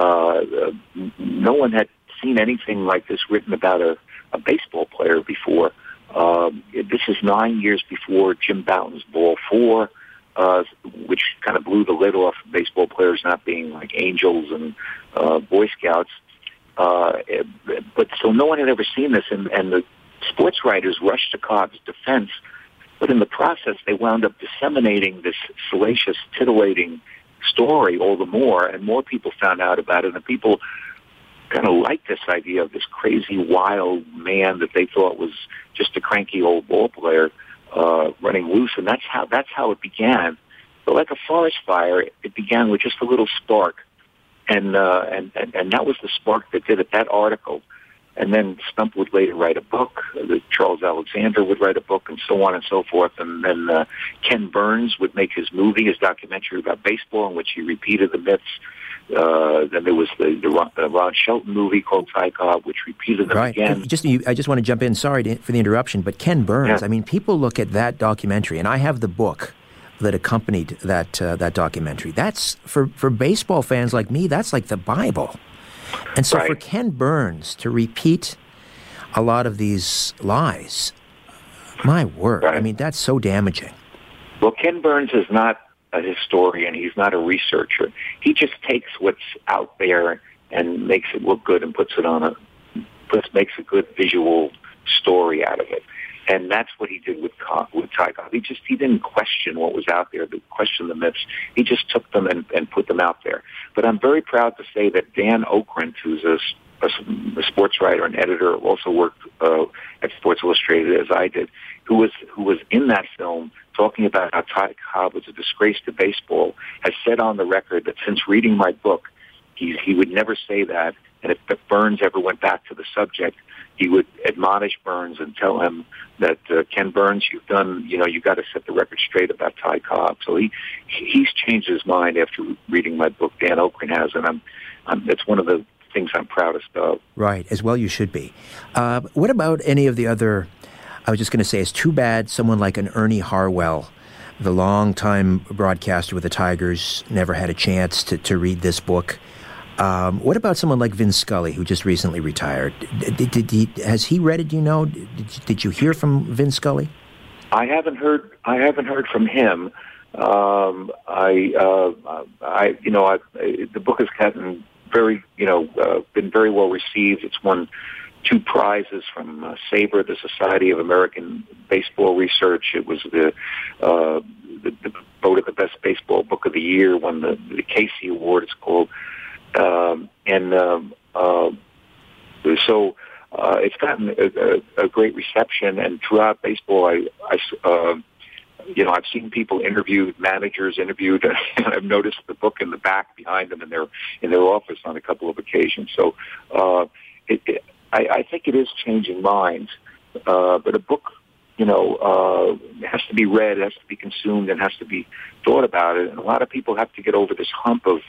No one had seen anything like this written about a baseball player before. This is 9 years before Jim Bouton's Ball 4, which kind of blew the lid off baseball players not being like angels and Boy Scouts. But so no one had ever seen this, and the sports writers rushed to Cobb's defense. But in the process, they wound up disseminating this salacious, titillating story all the more, and more people found out about it, and people kind of liked this idea of this crazy, wild man that they thought was just a cranky old ball player running loose, and that's how it began. But like a forest fire, it began with just a little spark, and that was the spark that did it. That article. And then Stump would later write a book. Charles Alexander would write a book, and so on and so forth. And then Ken Burns would make his documentary about baseball, in which he repeated the myths. Then there was the Ron Shelton movie called Ty Cobb, which repeated them again. I just want to jump in. Sorry for the interruption, but Ken Burns. Yeah. I mean, people look at that documentary, and I have the book that accompanied that documentary. That's for baseball fans like me. That's like the Bible. And so for Ken Burns to repeat a lot of these lies, my word, I mean, that's so damaging. Well, Ken Burns is not a historian. He's not a researcher. He just takes what's out there and makes it look good and makes a good visual story out of it. And that's what he did with Ty Cobb. He didn't question what was out there, question the myths. He just took them and put them out there. But I'm very proud to say that Dan Okrent, who's a sports writer and editor, also worked at Sports Illustrated as I did, who was in that film talking about how Ty Cobb was a disgrace to baseball, has said on the record that since reading my book, he would never say that. And if Burns ever went back to the subject, he would admonish Burns and tell him that Ken Burns, you got to set the record straight about Ty Cobb. So he's changed his mind after reading my book. Dan Okrent has, and that's one of the things I'm proudest of. Right, as well you should be. What about any of the other? I was just going to say, it's too bad someone like an Ernie Harwell, the longtime broadcaster with the Tigers, never had a chance to read this book. What about someone like Vin Scully, who just recently retired? Has he read it? Do you know? Did you hear from Vin Scully? I haven't heard from him. The book has gotten been very well received. It's won 2 prizes from SABR, the Society of American Baseball Research. It was voted the best baseball book of the year. Won the Casey Award. It's called. So it's gotten a great reception, and throughout baseball, I've seen people interviewed, managers interviewed, and I've noticed the book in the back behind them in their office on a couple of occasions. So I think it is changing minds, but a book, has to be read, has to be consumed, and has to be thought about it. And a lot of people have to get over this hump of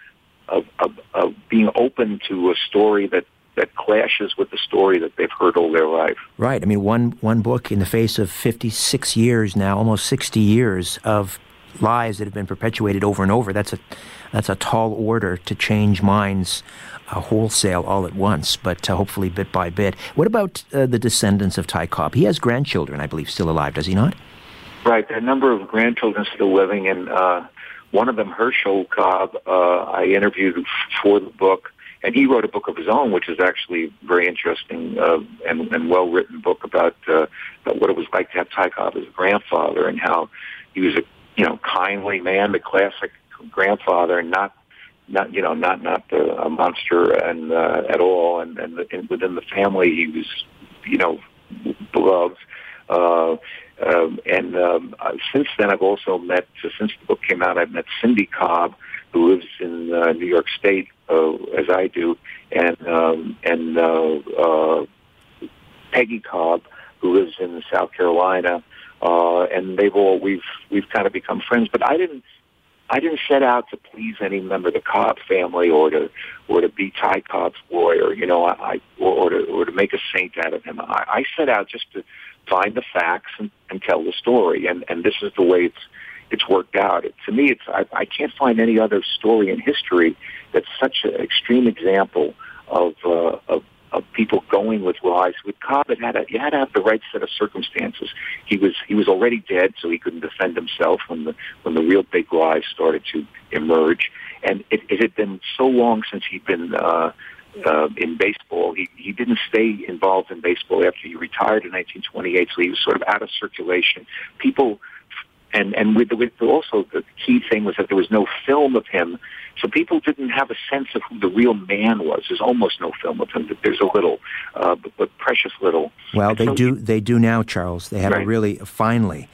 being open to a story that clashes with the story that they've heard all their life. Right. I mean, one book in the face of 56 years now, almost 60 years of lies that have been perpetuated over and over. That's a tall order to change minds wholesale all at once, but hopefully bit by bit. What about the descendants of Ty Cobb? He has grandchildren, I believe, still alive, does he not? Right. There are a number of grandchildren still living, and one of them, Herschel Cobb, I interviewed for the book, and he wrote a book of his own, which is actually very interesting and well-written book about what it was like to have Ty Cobb as a grandfather and how he was a kindly man, the classic grandfather, and not a monster and at all. And within the family, he was beloved. Since then, I've also met, since the book came out, I've met Cindy Cobb, who lives in New York State, as I do, and Peggy Cobb, who lives in South Carolina, and we've kind of become friends. But I didn't set out to please any member of the Cobb family or to be Ty Cobb's lawyer, or to make a saint out of him. I set out just to find the facts and tell the story, and this is the way it's worked out. To me, I can't find any other story in history that's such an extreme example of people going with lies. With Cobb, you had to have the right set of circumstances. He was already dead, so he couldn't defend himself when the real big lies started to emerge. And it had been so long since he'd been in baseball. He didn't stay involved in baseball after he retired in 1928, so he was sort of out of circulation. People, and with also the key thing was that there was no film of him, so people didn't have a sense of who the real man was. There's almost no film of him. There's a little, but precious little. Well, they do now, Charles. They have finally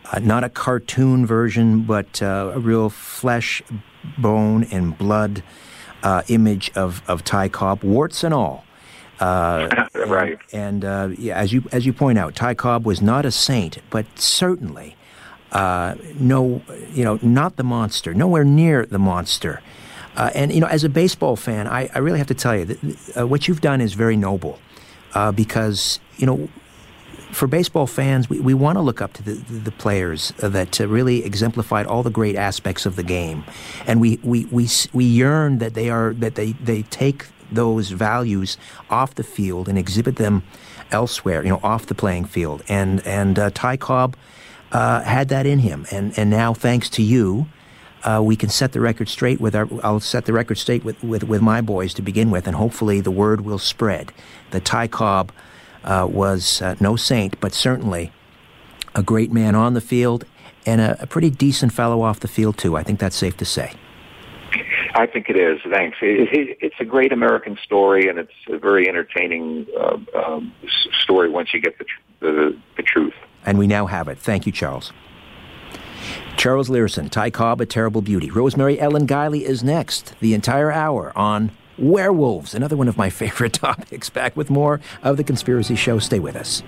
not a cartoon version, but a real flesh, bone, and blood image of Ty Cobb, warts and all. Right. And as you point out, Ty Cobb was not a saint, but certainly not the monster, nowhere near the monster. And as a baseball fan, I really have to tell you that what you've done is very noble, because for baseball fans, we want to look up to the players that really exemplified all the great aspects of the game, and we yearn that they take those values off the field and exhibit them elsewhere, off the playing field. And Ty Cobb had that in him, and now thanks to you, we can set the record straight I'll set the record straight with my boys to begin with, and hopefully the word will spread that Ty Cobb was no saint, but certainly a great man on the field and a pretty decent fellow off the field too. I think that's safe to say. I think it is. Thanks. It's a great American story, and it's a very entertaining story once you get the truth. And we now have it. Thank you, Charles. Charles Learson, Ty Cobb, A Terrible Beauty. Rosemary Ellen Guiley is next. The entire hour on werewolves, another one of my favorite topics. Back with more of The Conspiracy Show. Stay with us.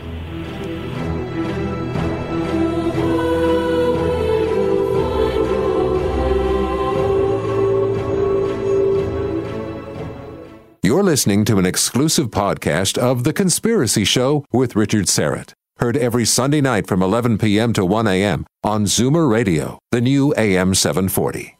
You're listening to an exclusive podcast of The Conspiracy Show with Richard Syrett. Heard every Sunday night from 11 p.m. to 1 a.m. on Zoomer Radio, the new AM 740.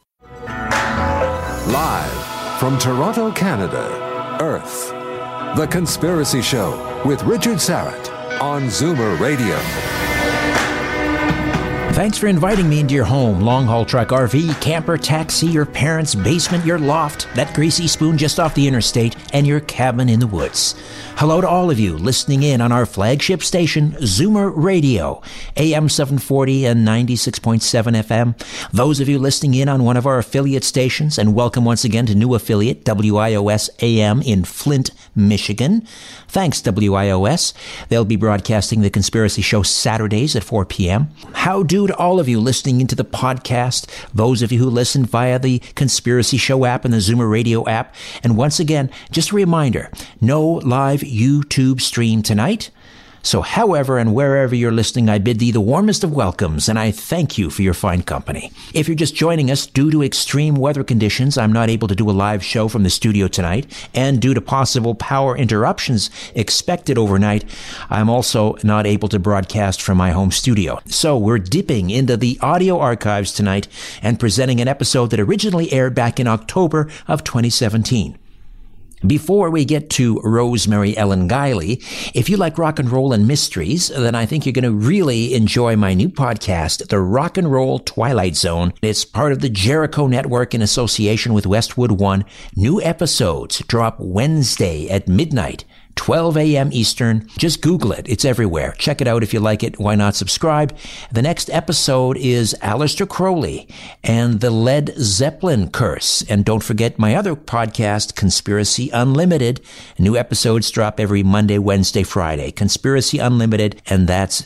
Live from Toronto, Canada, Earth. The Conspiracy Show with Richard Syrett on Zoomer Radio. Thanks for inviting me into your home, long-haul truck, RV, camper, taxi, your parents' basement, your loft, that greasy spoon just off the interstate, and your cabin in the woods. Hello to all of you listening in on our flagship station, Zoomer Radio, AM 740 and 96.7 FM. Those of you listening in on one of our affiliate stations, and welcome once again to new affiliate, WIOS AM in Flint, Michigan. Thanks, WIOS. They'll be broadcasting The Conspiracy Show Saturdays at 4 p.m. How do to all of you listening into the podcast, those of you who listen via the Conspiracy Show app and the Zoomer Radio app. And once again, just a reminder, no live YouTube stream tonight. So however and wherever you're listening, I bid thee the warmest of welcomes, and I thank you for your fine company. If you're just joining us, due to extreme weather conditions, I'm not able to do a live show from the studio tonight, and due to possible power interruptions expected overnight, I'm also not able to broadcast from my home studio. So we're dipping into the audio archives tonight and presenting an episode that originally aired back in October of 2017. Before we get to Rosemary Ellen Guiley, if you like rock and roll and mysteries, then I think you're going to really enjoy my new podcast, The Rock and Roll Twilight Zone. It's part of the Jericho Network in association with Westwood One. New episodes drop Wednesday at midnight. 12 a.m. Eastern. Just Google it. It's everywhere. Check it out if you like it. Why not subscribe? The next episode is Aleister Crowley and the Led Zeppelin curse. And don't forget my other podcast, Conspiracy Unlimited. New episodes drop every Monday, Wednesday, Friday. Conspiracy Unlimited, and that's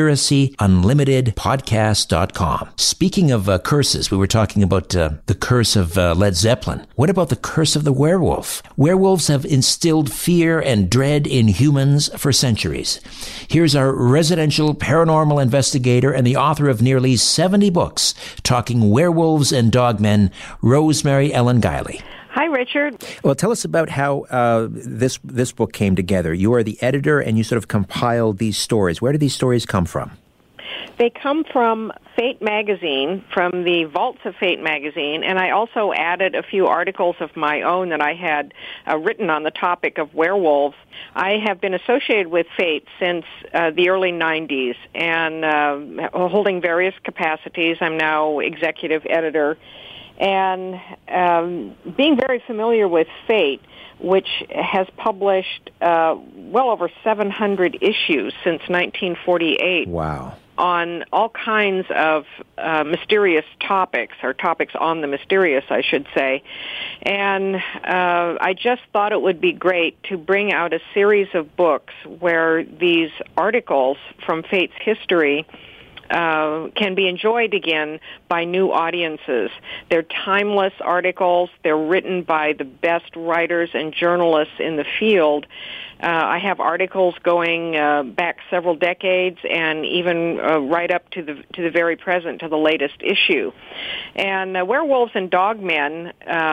conspiracyunlimitedpodcast.com. Speaking of curses, we were talking about the curse of Led Zeppelin. What about the curse of the werewolf? Werewolves have instilled fear and dread in humans for centuries. Here's our residential paranormal investigator and the author of nearly 70 books talking werewolves and dogmen, Rosemary Ellen Guiley. Hi, Richard. Well, tell us about how this book came together. You are the editor and you sort of compiled these stories. Where do these stories come from? They come from Fate magazine, from the vaults of Fate magazine, and I also added a few articles of my own that I had written on the topic of werewolves. I have been associated with Fate since the early 90s and holding various capacities. I'm now executive editor. And being very familiar with Fate, which has published well over 700 issues since 1948. Wow. On all kinds of mysterious topics, or topics on the mysterious, I should say. And I just thought it would be great to bring out a series of books where these articles from Fate's history can be enjoyed again by new audiences. They're timeless articles. They're written by the best writers and journalists in the field. I have articles going back several decades, and even right up to the very present, to the latest issue. And Werewolves and Dogmen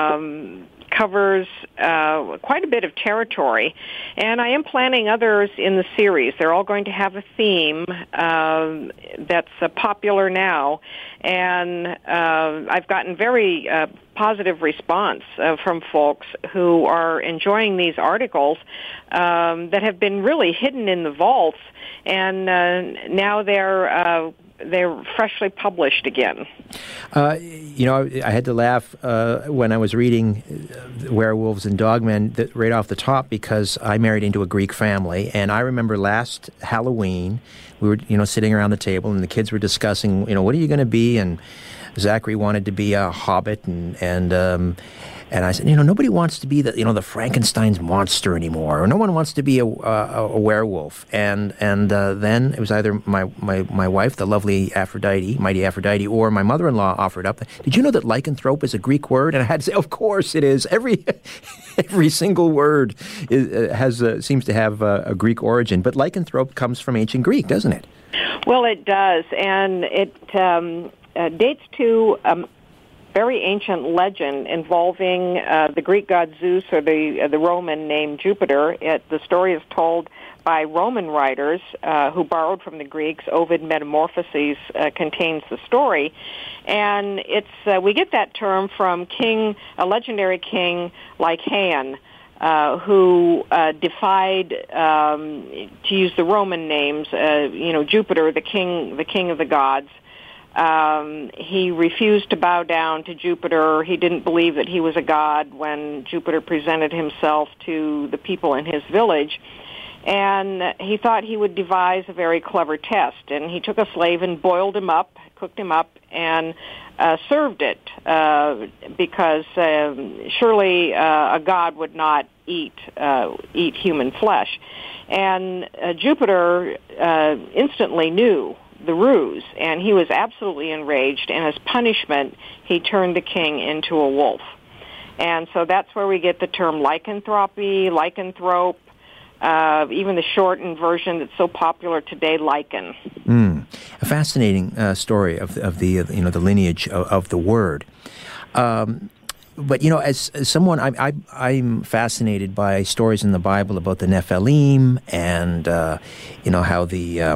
covers quite a bit of territory, and I am planning others in the series. They're all going to have a theme that's popular now, and I've gotten very positive response from folks who are enjoying these articles that have been really hidden in the vaults, and now they're freshly published again. I had to laugh when I was reading Werewolves and Dogmen right off the top, because I married into a Greek family, and I remember last Halloween we were sitting around the table, and the kids were discussing what are you going to be, and Zachary wanted to be a hobbit, and I said, nobody wants to be the Frankenstein's monster anymore, or no one wants to be a werewolf. And then it was either my wife, the lovely mighty Aphrodite, or my mother-in-law offered up. Did you know that lycanthrope is a Greek word? And I had to say, of course it is. Every single word seems to have a Greek origin. But lycanthrope comes from ancient Greek, doesn't it? Well, it does, and it dates to very ancient legend involving the Greek god Zeus, or the Roman name Jupiter. The story is told by Roman writers who borrowed from the Greeks. Ovid Metamorphoses contains the story, and we get that term from a legendary king Lycaon, who defied, to use the Roman names, Jupiter, the king of the gods. He refused to bow down to Jupiter. He didn't believe that he was a god when Jupiter presented himself to the people in his village. And he thought he would devise a very clever test. And he took a slave and boiled him up, cooked him up, and served it, because surely a god would not eat human flesh. And Jupiter instantly knew the ruse, and he was absolutely enraged, and as punishment, he turned the king into a wolf. And so that's where we get the term lycanthropy, lycanthrope, even the shortened version that's so popular today, lichen. A fascinating story of the the lineage of the word. But as someone, I'm fascinated by stories in the Bible about the Nephilim, and how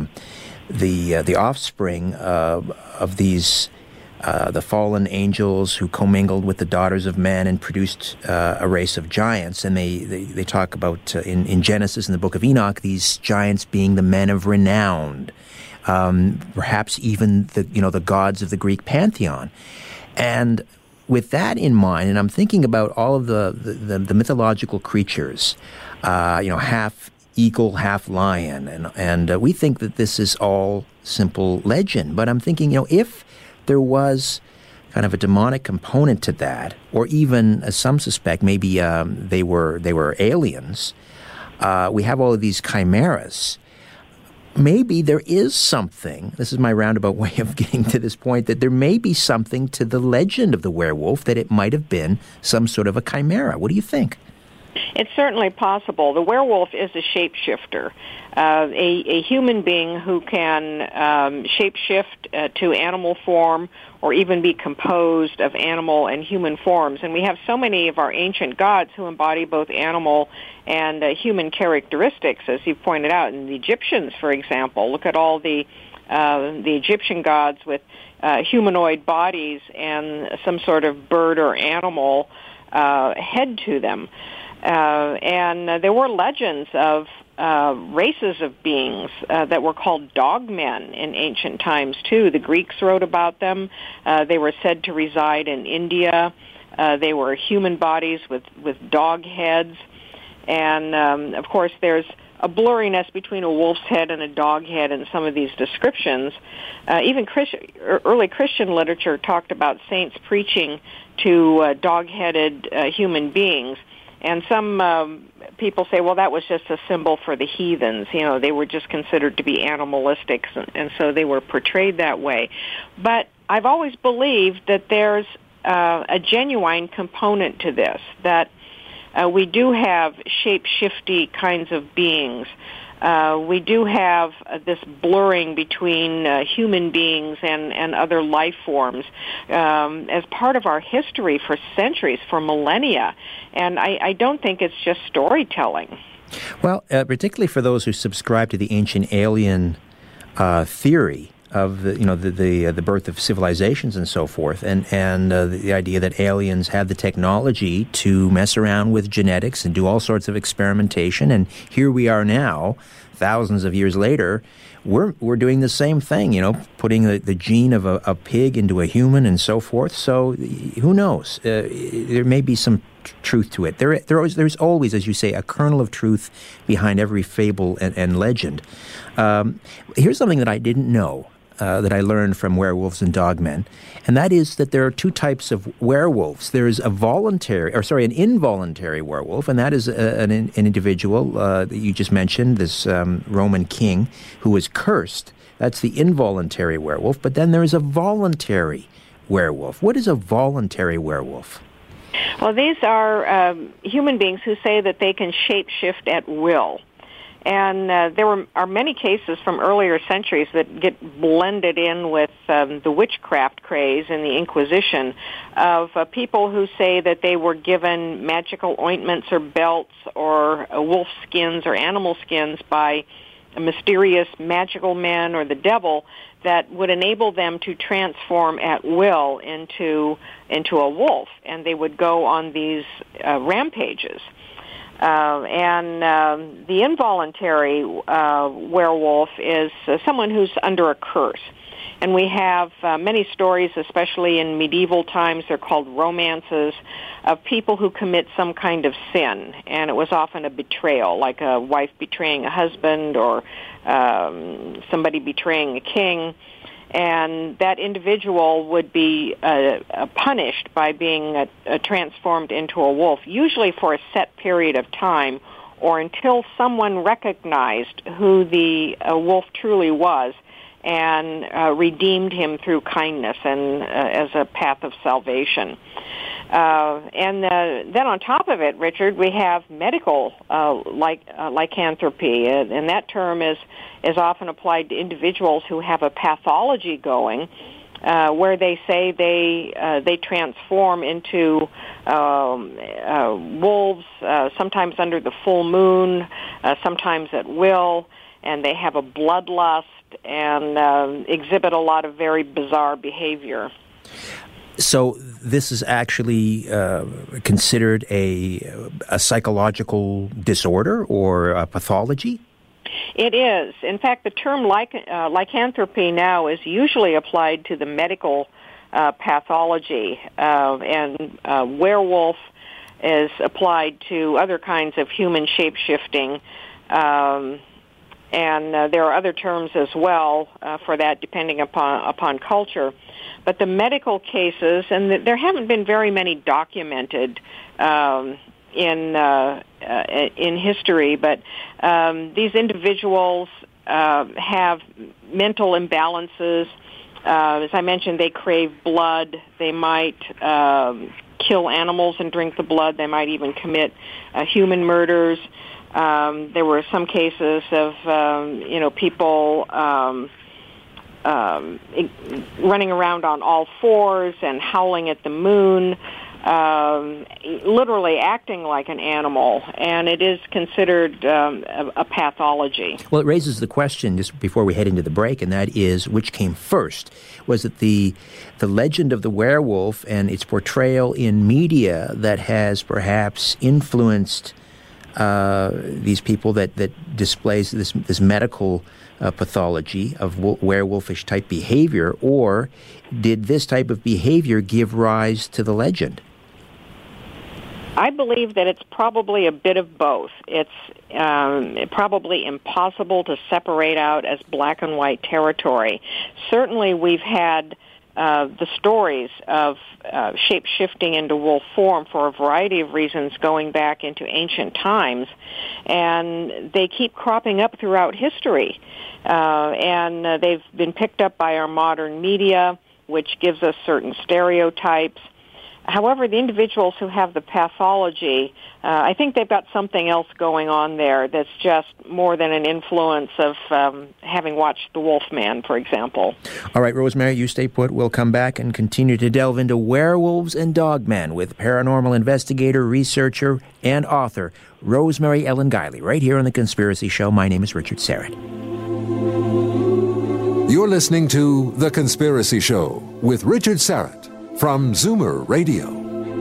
the offspring of these the fallen angels who commingled with the daughters of men and produced a race of giants. And they talk about in Genesis, in the book of Enoch, these giants being the men of renown, perhaps even the gods of the Greek pantheon. And with that in mind, and I'm thinking about all of the mythological creatures, half eagle, half lion, and we think that this is all simple legend. But I'm thinking, if there was kind of a demonic component to that, or even, as some suspect, maybe they were aliens. We have all of these chimeras. Maybe there is something, this is my roundabout way of getting to this point, that there may be something to the legend of the werewolf, that it might have been some sort of a chimera. What do you think? It's certainly possible. The werewolf is a shapeshifter, a human being who can shapeshift to animal form, or even be composed of animal and human forms. And we have so many of our ancient gods who embody both animal and human characteristics, as you pointed out. In the Egyptians, for example, look at all the Egyptian gods with humanoid bodies and some sort of bird or animal head to them. And there were legends of races of beings that were called dogmen in ancient times, too. The Greeks wrote about them. They were said to reside in India. They were human bodies with dog heads. And, of course, there's a blurriness between a wolf's head and a dog head in some of these descriptions. Even early Christian literature talked about saints preaching to dog-headed human beings. And some people say, well, that was just a symbol for the heathens. You know, they were just considered to be animalistic, and so they were portrayed that way. But I've always believed that there's a genuine component to this, that we do have shape-shifty kinds of beings. We do have this blurring between human beings and other life forms as part of our history for centuries, for millennia. And I don't think it's just storytelling. Well, particularly for those who subscribe to the ancient alien theory of the birth of civilizations and so forth, and the idea that aliens had the technology to mess around with genetics and do all sorts of experimentation, and here we are now, thousands of years later, we're doing the same thing, putting the gene of a pig into a human and so forth. So who knows? There may be some truth to it. There's always, as you say, a kernel of truth behind every fable and legend. Here's something that I didn't know. That I learned from Werewolves and Dogmen, and that is that there are two types of werewolves. There's an involuntary werewolf, and that is an individual that you just mentioned, this Roman king who was cursed. That's the involuntary werewolf. But then there is a voluntary werewolf. What is a voluntary werewolf? Well, these are human beings who say that they can shape-shift at will. And there are many cases from earlier centuries that get blended in with the witchcraft craze in the Inquisition of people who say that they were given magical ointments or belts or wolf skins or animal skins by a mysterious magical man or the devil that would enable them to transform at will into a wolf, and they would go on these rampages. The involuntary werewolf is someone who's under a curse. And we have many stories, especially in medieval times, they're called romances, of people who commit some kind of sin. And it was often a betrayal, like a wife betraying a husband or somebody betraying a king. And that individual would be punished by being transformed into a wolf, usually for a set period of time or until someone recognized who the wolf truly was and redeemed him through kindness and as a path of salvation. Then on top of it, Richard, we have medical lycanthropy, and that term is often applied to individuals who have a pathology going, where they say they transform into wolves, sometimes under the full moon, sometimes at will, and they have a bloodlust and exhibit a lot of very bizarre behavior. So this is actually considered a psychological disorder or a pathology? It is. In fact, the term lycanthropy now is usually applied to the medical pathology, and werewolf is applied to other kinds of human shape-shifting. And there are other terms as well for that, depending upon culture. But the medical cases, and there haven't been very many documented in history, but these individuals have mental imbalances. As I mentioned, they crave blood. They might kill animals and drink the blood. They might even commit human murders. There were some cases of people running around on all fours and howling at the moon, literally acting like an animal, and it is considered a pathology. Well, it raises the question, just before we head into the break, and that is, which came first? Was it the legend of the werewolf and its portrayal in media that has perhaps influenced these people that displays this medical pathology of werewolfish type behavior, or did this type of behavior give rise to the legend? I believe that it's probably a bit of both. It's probably impossible to separate out as black and white territory. Certainly we've had the stories of shape-shifting into wolf form for a variety of reasons going back into ancient times, and they keep cropping up throughout history. And they've been picked up by our modern media, which gives us certain stereotypes. However, the individuals who have the pathology, I think they've got something else going on there that's just more than an influence of having watched The Wolfman, for example. All right, Rosemary, you stay put. We'll come back and continue to delve into werewolves and dogmen with paranormal investigator, researcher, and author Rosemary Ellen Guiley, right here on The Conspiracy Show. My name is Richard Syrett. You're listening to The Conspiracy Show with Richard Syrett from Zoomer Radio.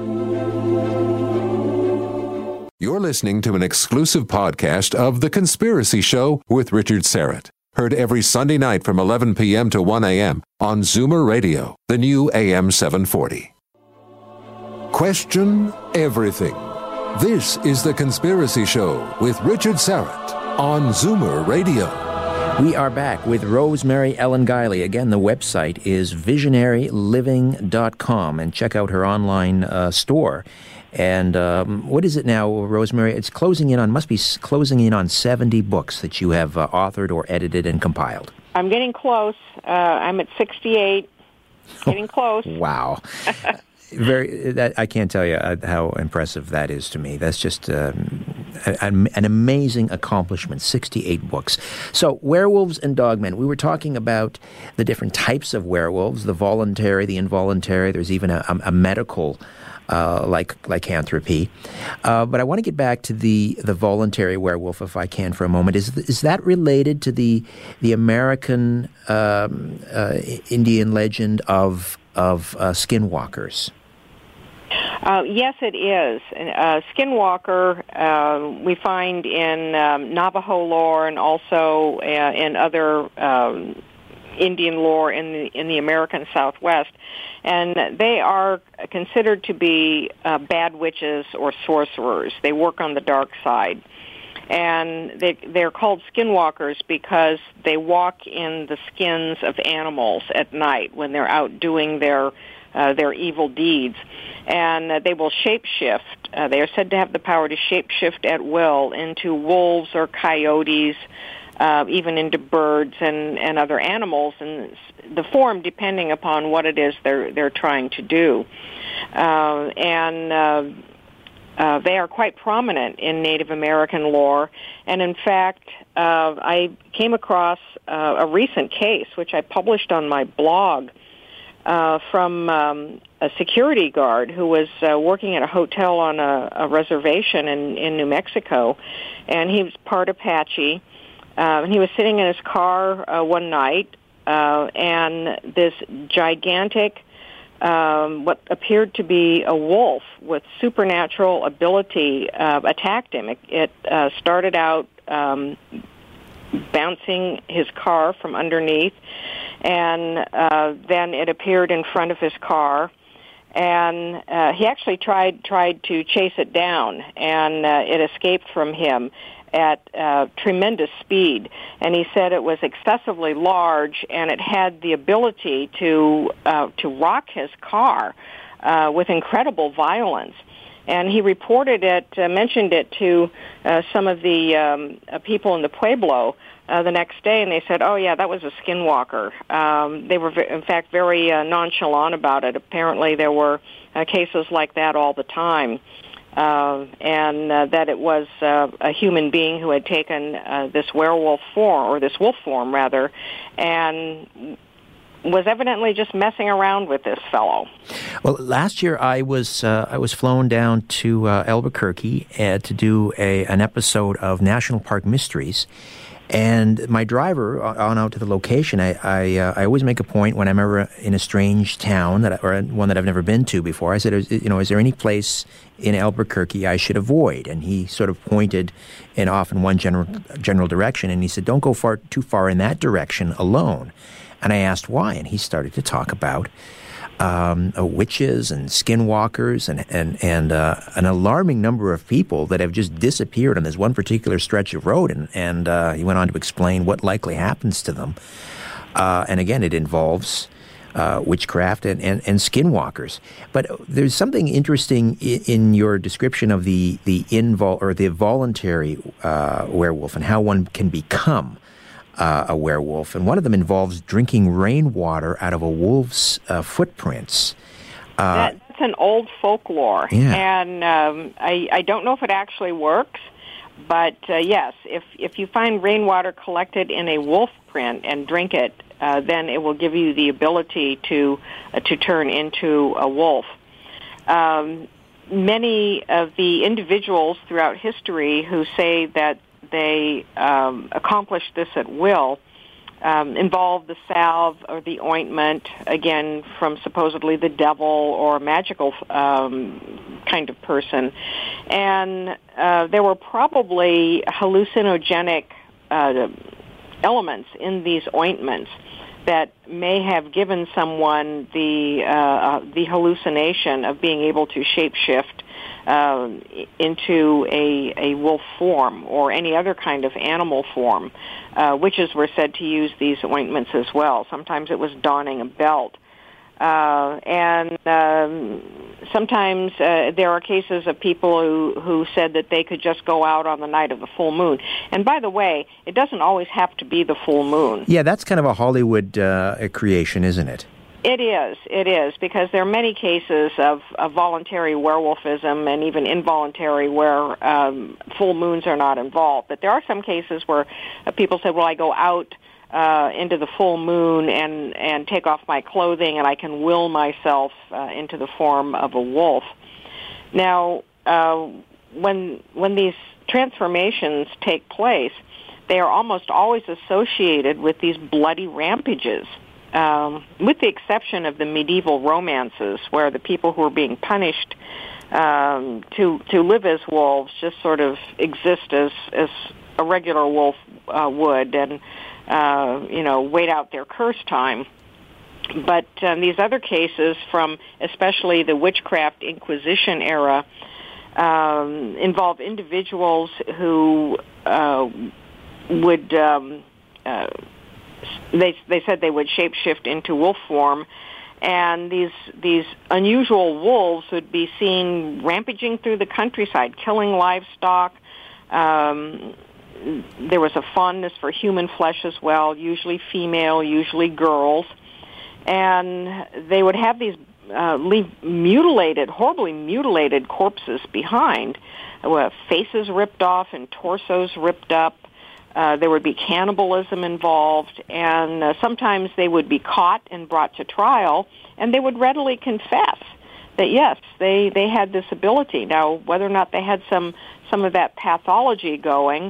You're listening to an exclusive podcast of The Conspiracy Show with Richard Syrett. Heard every Sunday night from 11 p.m. to 1 a.m. on Zoomer Radio, the new AM 740. Question everything. This is The Conspiracy Show with Richard Syrett on Zoomer Radio. We are back with Rosemary Ellen Guiley. Again, the website is visionaryliving.com, and check out her online store. And what is it now, Rosemary? It's must be closing in on 70 books that you have authored or edited and compiled. I'm getting close. I'm at 68. Getting close. Wow. I can't tell you how impressive that is to me. That's just an amazing accomplishment, 68 books. So, werewolves and dogmen. We were talking about the different types of werewolves, the voluntary, the involuntary. There's even a medical lycanthropy. But I want to get back to the voluntary werewolf, if I can, for a moment. Is that related to the American Indian legend of skinwalkers? Yes, it is. Skinwalker we find in Navajo lore and also in other Indian lore in the American Southwest, and they are considered to be bad witches or sorcerers. They work on the dark side. And they're called skinwalkers because they walk in the skins of animals at night when they're out doing their evil deeds. And they will shapeshift. They are said to have the power to shapeshift at will into wolves or coyotes, even into birds and other animals, and the form depending upon what it is they're trying to do. They are quite prominent in Native American lore, and in fact, I came across a recent case, which I published on my blog, from a security guard who was working at a hotel on a reservation in New Mexico, and he was part Apache, and he was sitting in his car one night, and this gigantic what appeared to be a wolf with supernatural ability attacked him. It started out bouncing his car from underneath, and then it appeared in front of his car, and he actually tried to chase it down, and it escaped from him at tremendous speed, and he said it was excessively large, and it had the ability to rock his car with incredible violence. And he reported it, mentioned it to some of the people in the Pueblo the next day, and they said, "Oh yeah, that was a skinwalker." They were, in fact, very nonchalant about it. Apparently, there were cases like that all the time. And that it was a human being who had taken this werewolf form, or this wolf form, rather, and was evidently just messing around with this fellow. Well, last year I was flown down to Albuquerque to do an episode of National Park Mysteries. And my driver on out to the location, I always make a point when I'm ever in a strange town or one that I've never been to before. I said, is there any place in Albuquerque I should avoid? And he sort of pointed off in one general direction, and he said, don't go too far in that direction alone. And I asked why, and he started to talk about witches and skinwalkers and an alarming number of people that have just disappeared on this one particular stretch of road. And he went on to explain what likely happens to them. And again, it involves witchcraft and skinwalkers. But there's something interesting in your description of the voluntary werewolf and how one can become a werewolf. And one of them involves drinking rainwater out of a wolf's footprints. That's an old folklore, and I don't know if it actually works. But yes, if you find rainwater collected in a wolf print and drink it, then it will give you the ability to turn into a wolf. Many of the individuals throughout history who say that they accomplish this at will involve the salve or the ointment, again, from supposedly the devil or a magical kind of person. And there were probably hallucinogenic elements in these ointments that may have given someone the hallucination of being able to shapeshift into a wolf form or any other kind of animal form. Witches were said to use these ointments as well. Sometimes it was donning a belt. And sometimes there are cases of people who said that they could just go out on the night of the full moon. And by the way, it doesn't always have to be the full moon. Yeah, that's kind of a Hollywood creation, isn't it? It is, because there are many cases of voluntary werewolfism and even involuntary where full moons are not involved. But there are some cases where people said, well, I go out into the full moon and take off my clothing and I can will myself into the form of a wolf. Now, when these transformations take place, they are almost always associated with these bloody rampages. With the exception of the medieval romances, where the people who are being punished to live as wolves just sort of exist as a regular wolf would, and wait out their curse time. But these other cases, from especially the Witchcraft Inquisition era, involve individuals who would. They said they would shapeshift into wolf form, and these unusual wolves would be seen rampaging through the countryside, killing livestock. There was a fondness for human flesh as well, usually female, usually girls, and they would have these leave horribly mutilated corpses behind, with faces ripped off and torsos ripped up. There would be cannibalism involved, and sometimes they would be caught and brought to trial, and they would readily confess that, yes, they had this ability. Now, whether or not they had some of that pathology going,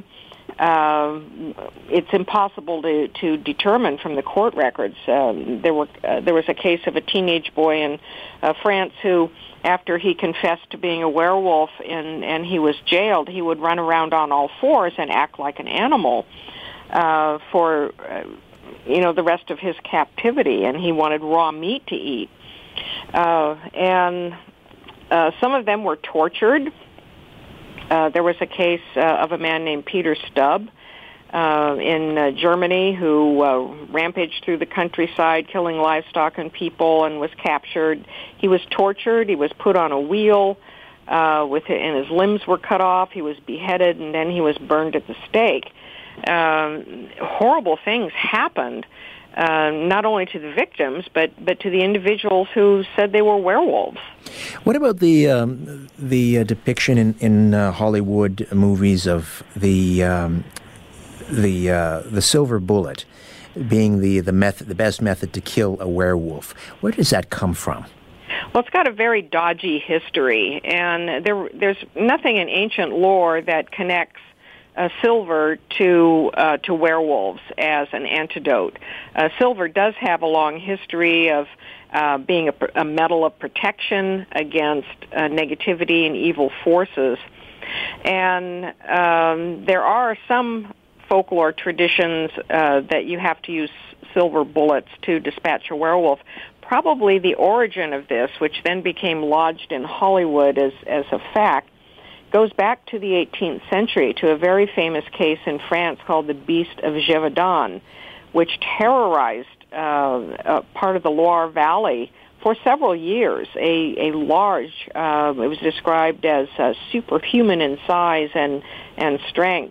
it's impossible to determine from the court records. There was a case of a teenage boy in France who, after he confessed to being a werewolf and he was jailed, he would run around on all fours and act like an animal for the rest of his captivity, and he wanted raw meat to eat. And some of them were tortured. There was a case of a man named Peter Stubb in Germany who rampaged through the countryside, killing livestock and people, and was captured. He was tortured. He was put on a wheel, and his limbs were cut off. He was beheaded, and then he was burned at the stake. Horrible things happened, not only to the victims, but to the individuals who said they were werewolves. What about the depiction in Hollywood movies of the silver bullet being the best method to kill a werewolf? Where does that come from? Well, it's got a very dodgy history, and there's nothing in ancient lore that connects silver to werewolves as an antidote. Silver does have a long history of being a metal of protection against negativity and evil forces. And there are some folklore traditions that you have to use silver bullets to dispatch a werewolf. Probably the origin of this, which then became lodged in Hollywood as a fact, goes back to the 18th century, to a very famous case in France called the Beast of Gévaudan, which terrorized part of the Loire Valley for several years. A large, it was described as superhuman in size and strength,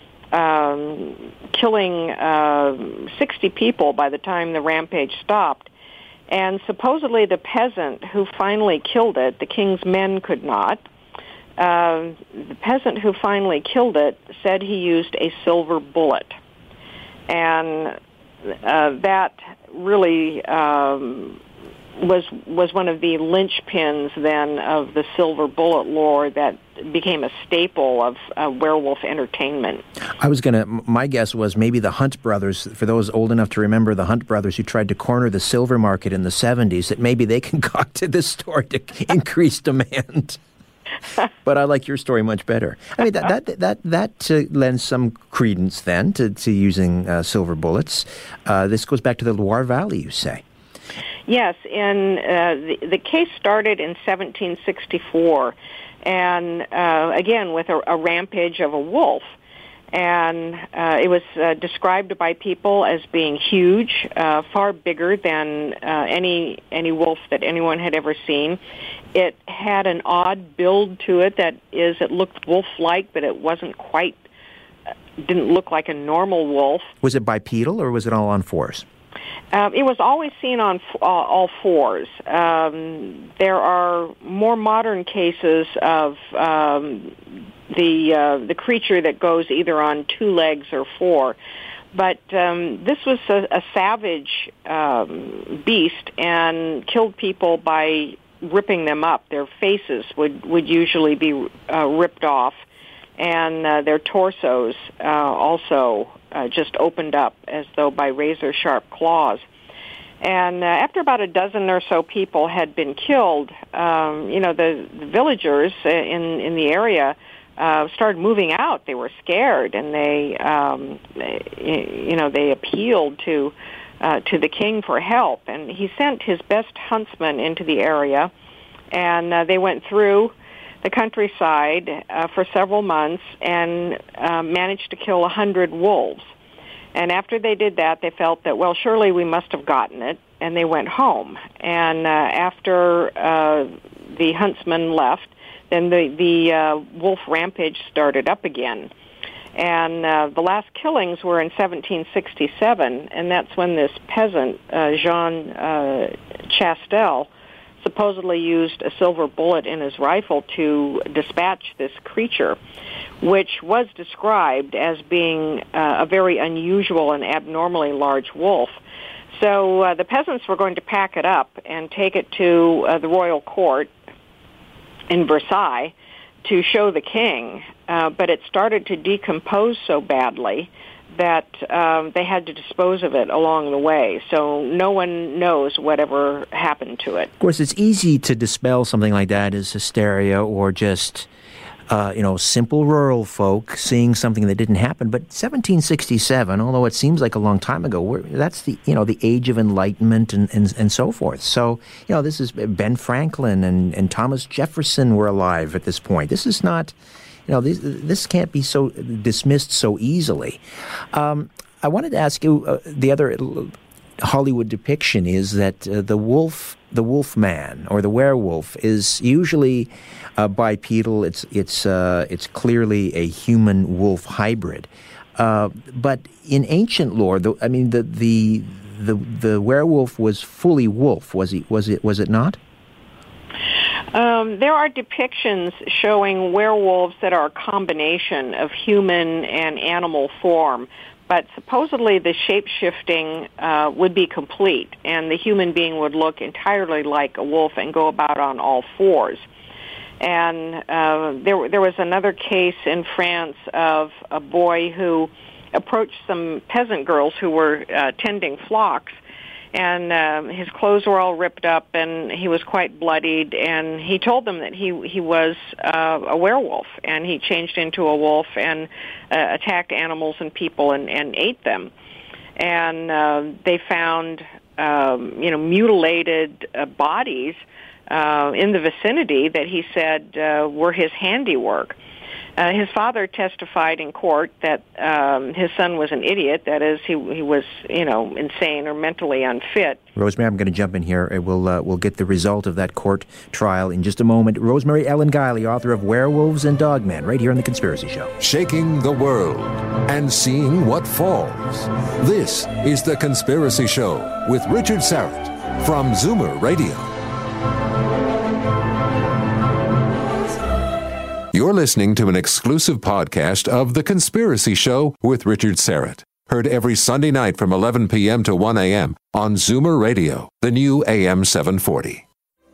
killing 60 people by the time the rampage stopped. And supposedly the peasant who finally killed it, the king's men could not, the peasant who finally killed it said he used a silver bullet. And that really was one of the linchpins then of the silver bullet lore that became a staple of werewolf entertainment. My guess was maybe the Hunt brothers, for those old enough to remember the Hunt brothers who tried to corner the silver market in the 70s, that maybe they concocted this story to increase demand. But I like your story much better. I mean, that lends some credence then to using silver bullets. This goes back to the Loire Valley, you say. Yes, and the case started in 1764, and again with a rampage of a wolf. And it was described by people as being huge, far bigger than any wolf that anyone had ever seen. It had an odd build to it, it looked wolf-like, but it wasn't quite, didn't look like a normal wolf. Was it bipedal or was it all on fours? It was always seen on all fours. There are more modern cases of the creature that goes either on two legs or four. But this was a savage beast and killed people by ripping them up. Their faces would usually be ripped off, and their torsos also just opened up as though by razor-sharp claws. And after about a dozen or so people had been killed, the villagers in the area started moving out. They were scared, and they appealed to the king for help. And he sent his best huntsman into the area, and they went through the countryside for several months and managed to kill 100 wolves. And after they did that, they felt that, well, surely we must have gotten it, and they went home. And after the huntsman left, then the wolf rampage started up again. And the last killings were in 1767, and that's when this peasant, Jean Chastel, supposedly used a silver bullet in his rifle to dispatch this creature, which was described as being a very unusual and abnormally large wolf. So the peasants were going to pack it up and take it to the royal court in Versailles to show the king, but it started to decompose so badly that they had to dispose of it along the way. So no one knows whatever happened to it. Of course, it's easy to dispel something like that as hysteria or just, simple rural folk seeing something that didn't happen. But 1767, although it seems like a long time ago, that's the age of enlightenment and so forth. So, this is Ben Franklin and Thomas Jefferson were alive at this point. This is not... this can't be so dismissed so easily. I wanted to ask you, the other Hollywood depiction is that the wolf man or the werewolf is usually bipedal. It's clearly a human wolf hybrid. But in ancient lore, the werewolf was fully wolf. Was it not? There are depictions showing werewolves that are a combination of human and animal form, but supposedly the shape-shifting would be complete, and the human being would look entirely like a wolf and go about on all fours. And there was another case in France of a boy who approached some peasant girls who were tending flocks, and his clothes were all ripped up, and he was quite bloodied, and he told them that he was a werewolf, and he changed into a wolf and attacked animals and people and ate them. And they found mutilated bodies in the vicinity that he said were his handiwork. His father testified in court that his son was an idiot. That is, he was, insane or mentally unfit. Rosemary, I'm going to jump in here. We'll get the result of that court trial in just a moment. Rosemary Ellen Guiley, author of Werewolves and Dogmen, right here on The Conspiracy Show. Shaking the world and seeing what falls. This is The Conspiracy Show with Richard Syrett from Zoomer Radio. You're listening to an exclusive podcast of The Conspiracy Show with Richard Syrett. Heard every Sunday night from 11 p.m. to 1 a.m. on Zoomer Radio, the new AM 740.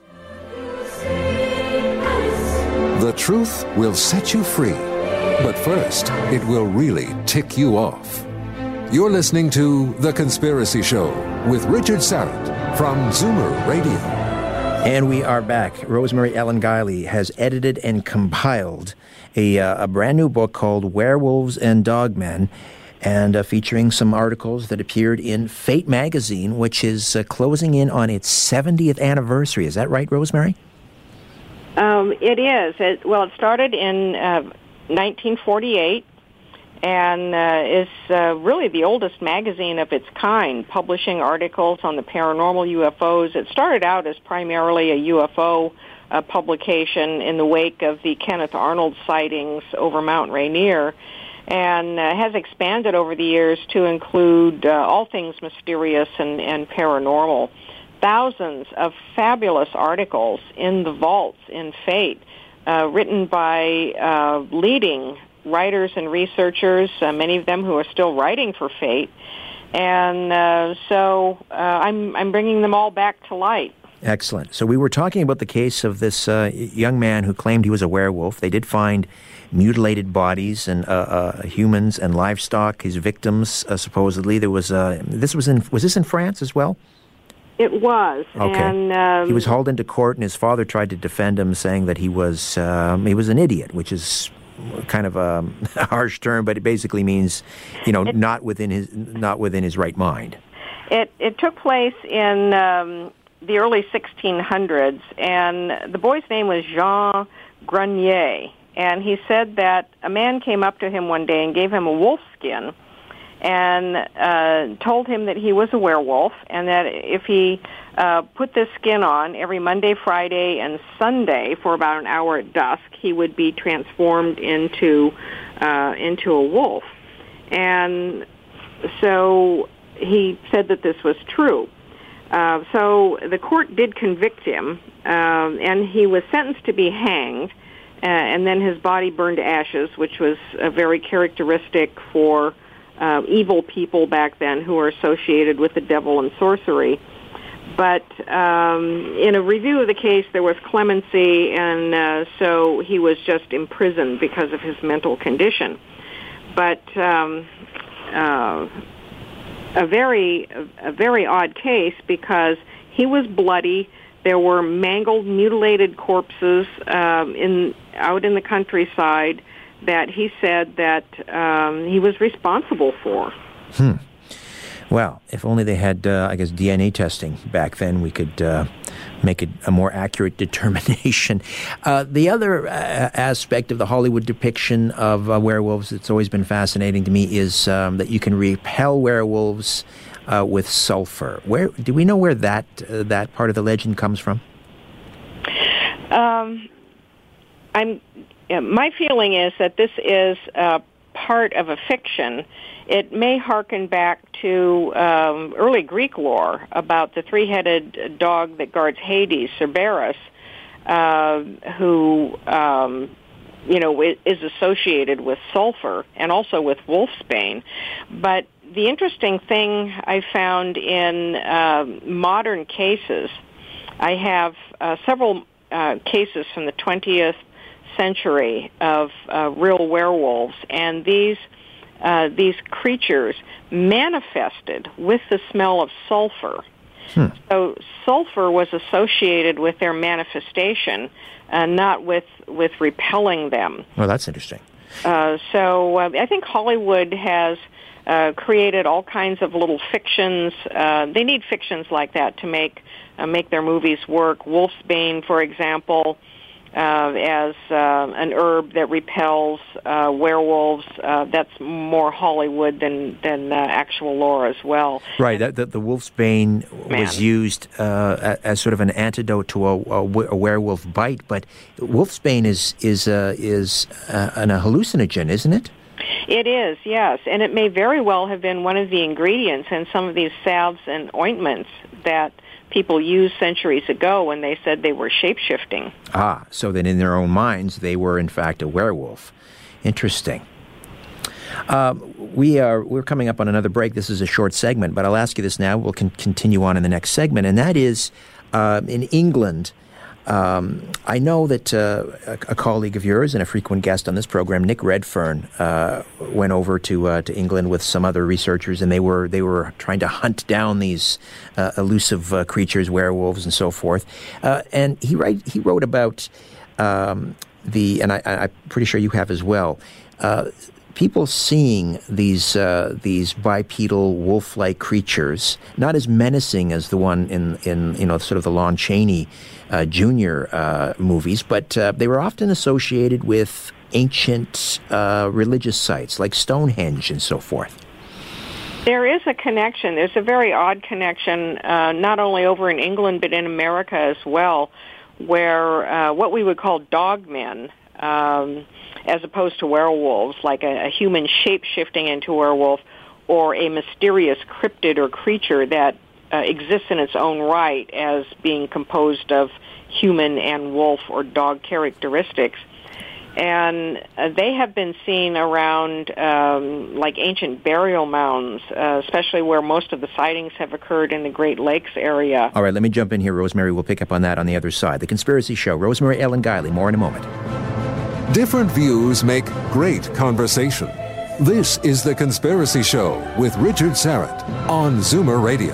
The truth will set you free, but first, it will really tick you off. You're listening to The Conspiracy Show with Richard Syrett from Zoomer Radio. And we are back. Rosemary Ellen Guiley has edited and compiled a brand new book called Werewolves and Dogmen, and featuring some articles that appeared in Fate magazine, which is closing in on its 70th anniversary. Is that right, Rosemary? It is. It started in 1948. And is really the oldest magazine of its kind, publishing articles on the paranormal, UFOs. It started out as primarily a UFO publication in the wake of the Kenneth Arnold sightings over Mount Rainier, and has expanded over the years to include all things mysterious and paranormal. Thousands of fabulous articles in the vaults in Fate, written by leading writers and researchers, many of them who are still writing for Fate, and so I'm bringing them all back to light. Excellent. So we were talking about the case of this young man who claimed he was a werewolf. They did find mutilated bodies and humans and livestock. His victims, supposedly, there was was this in France as well? It was. Okay. And he was hauled into court, and his father tried to defend him, saying that he was an idiot, which is kind of a harsh term, but it basically means, not within his right mind. It took place in the early 1600s, and the boy's name was Jean Grenier, and he said that a man came up to him one day and gave him a wolf skin and told him that he was a werewolf, and that if he put this skin on every Monday, Friday, and Sunday for about an hour at dusk, he would be transformed into a wolf. And so he said that this was true. So the court did convict him, and he was sentenced to be hanged, and then his body burned to ashes, which was very characteristic for evil people back then who were associated with the devil and sorcery. But in a review of the case, there was clemency, and so he was just imprisoned because of his mental condition. But a very odd case, because he was bloody. There were mangled, mutilated corpses out in the countryside that he said that he was responsible for. Well, if only they had, DNA testing back then, we could make it a more accurate determination. The other aspect of the Hollywood depiction of werewolves that's always been fascinating to me is that you can repel werewolves with sulfur. Do we know where that part of the legend comes from? My feeling is that this is part of a fiction. It may harken back to early Greek lore about the three-headed dog that guards Hades, Cerberus, who is associated with sulfur and also with wolfsbane. But the interesting thing I found in modern cases, I have several cases from the 20th century of real werewolves, and these creatures manifested with the smell of sulfur. So sulfur was associated with their manifestation, not with repelling them. Well, that's interesting. So I think Hollywood has created all kinds of little fictions. They need fictions like that to make their movies work. Wolfsbane, for example, as an herb that repels werewolves. That's more Hollywood than actual lore as well. Right. The wolfsbane was used as sort of an antidote to a werewolf bite, but wolfsbane is a hallucinogen, isn't it? It is, yes, and it may very well have been one of the ingredients in some of these salves and ointments that people used centuries ago when they said they were shape-shifting. Ah, so that in their own minds they were in fact a werewolf. Interesting. We're coming up on another break. This is a short segment, but I'll ask you this now. We'll continue on in the next segment, and that is in England. I know that a colleague of yours and a frequent guest on this program, Nick Redfern, went over to England with some other researchers, and they were trying to hunt down these elusive creatures, werewolves, and so forth. And he wrote about and I'm pretty sure you have as well. People seeing these bipedal wolf-like creatures, not as menacing as the one in sort of the Lon Chaney Jr. Movies, but they were often associated with ancient religious sites like Stonehenge and so forth. There is a connection. There's a very odd connection, not only over in England but in America as well, where what we would call dogmen, as opposed to werewolves, like a human shape-shifting into a werewolf, or a mysterious cryptid or creature that exists in its own right as being composed of human and wolf or dog characteristics. And they have been seen around like ancient burial mounds, especially where most of the sightings have occurred in the Great Lakes area. All right, let me jump in here, Rosemary. We'll pick up on that on the other side. The Conspiracy Show. Rosemary Ellen Guiley. More in a moment. Different views make great conversation. This is The Conspiracy Show with Richard Syrett on Zoomer Radio.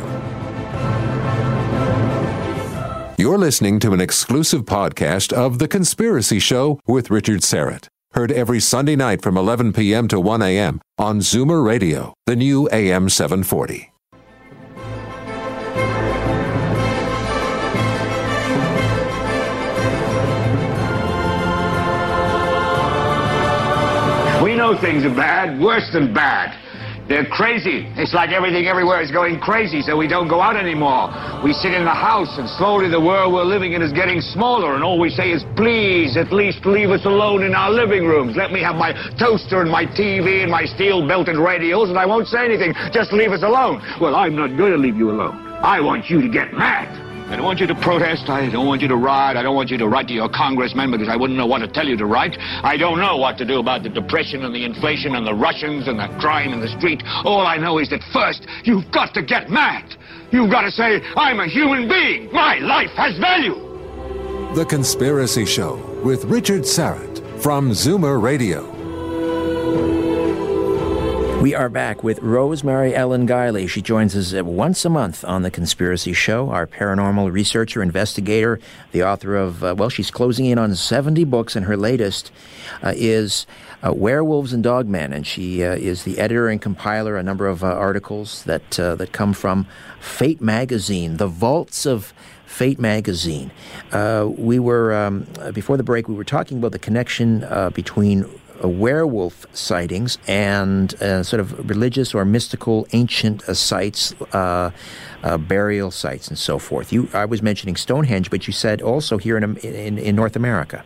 You're listening to an exclusive podcast of The Conspiracy Show with Richard Syrett. Heard every Sunday night from 11 p.m. to 1 a.m. on Zoomer Radio, the new AM 740. We know things are bad, worse than bad. They're crazy. It's like everything everywhere is going crazy, so we don't go out anymore. We sit in the house, and slowly the world we're living in is getting smaller, and all we say is, please, at least leave us alone in our living rooms. Let me have my toaster and my TV and my steel-belted radios, and I won't say anything. Just leave us alone. Well, I'm not going to leave you alone. I want you to get mad. I don't want you to protest. I don't want you to riot. I don't want you to write to your congressman because I wouldn't know what to tell you to write. I don't know what to do about the depression and the inflation and the Russians and the crime in the street. All I know is that first, you've got to get mad. You've got to say, I'm a human being. My life has value. The Conspiracy Show with Richard Syrett from Zoomer Radio. We are back with Rosemary Ellen Guiley. She joins us once a month on The Conspiracy Show, our paranormal researcher, investigator, the author of, she's closing in on 70 books, and her latest is Werewolves and Dogmen, and she is the editor and compiler of a number of articles that come from Fate Magazine, the vaults of Fate Magazine. We were, before the break, we were talking about the connection between werewolf sightings and sort of religious or mystical ancient sites, burial sites, and so forth. I was mentioning Stonehenge, but you said also here in North America.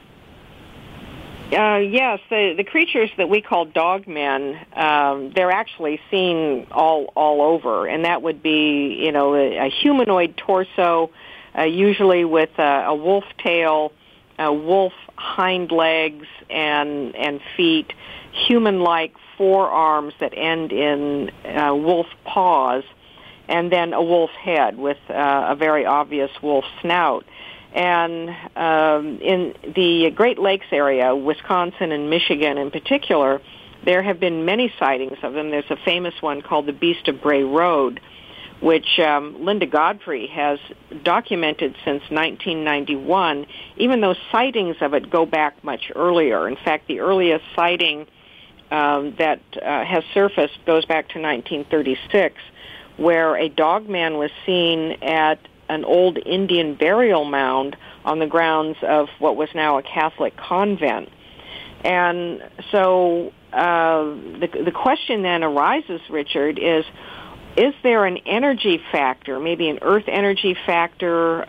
Yes, the creatures that we call dogmen, they're actually seen all over, and that would be, a humanoid torso, usually with a wolf tail, wolf hind legs and feet, human-like forearms that end in wolf paws, and then a wolf head with a very obvious wolf snout. And in the Great Lakes area, Wisconsin and Michigan in particular, there have been many sightings of them. There's a famous one called the Beast of Bray Road, which Linda Godfrey has documented since 1991, even though sightings of it go back much earlier. In fact, the earliest sighting that has surfaced goes back to 1936, where a dogman was seen at an old Indian burial mound on the grounds of what was now a Catholic convent. And so the question then arises, Richard, is there an energy factor, maybe an earth energy factor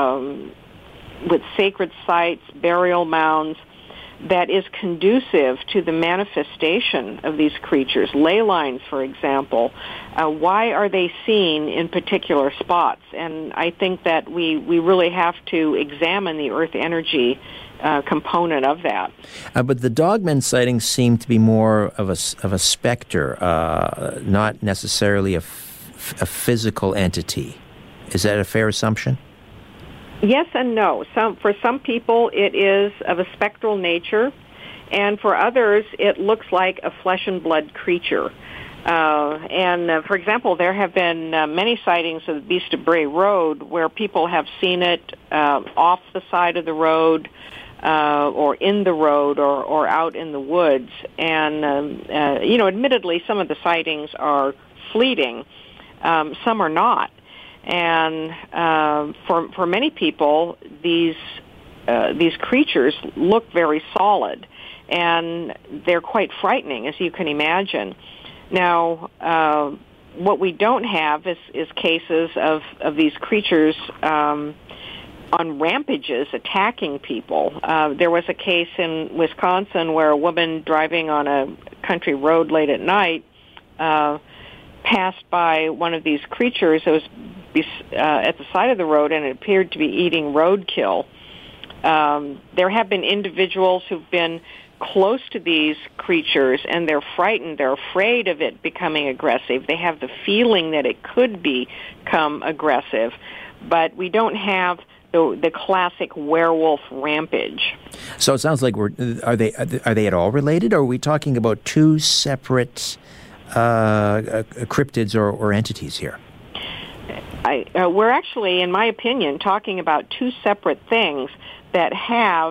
with sacred sites, burial mounds, that is conducive to the manifestation of these creatures? Ley lines, for example, why are they seen in particular spots? And I think that we really have to examine the earth energy component of that. But the Dogmen sightings seem to be more of a specter, not necessarily a physical entity. Is that a fair assumption? Yes and no. For some people, it is of a spectral nature, and for others, it looks like a flesh and blood creature. For example, there have been many sightings of the Beast of Bray Road where people have seen it off the side of the road, or in the road, or out in the woods. And admittedly, some of the sightings are fleeting. Some are not. And for many people, these creatures look very solid, and they're quite frightening, as you can imagine. Now, what we don't have is cases of these creatures on rampages attacking people. There was a case in Wisconsin where a woman driving on a country road late at night passed by one of these creatures that was at the side of the road, and it appeared to be eating roadkill. There have been individuals who've been close to these creatures, and they're frightened. They're afraid of it becoming aggressive. They have the feeling that it could become aggressive, but we don't have the classic werewolf rampage. So it sounds like are they at all related, or are we talking about two separate cryptids or entities here? We're actually, in my opinion, talking about two separate things that have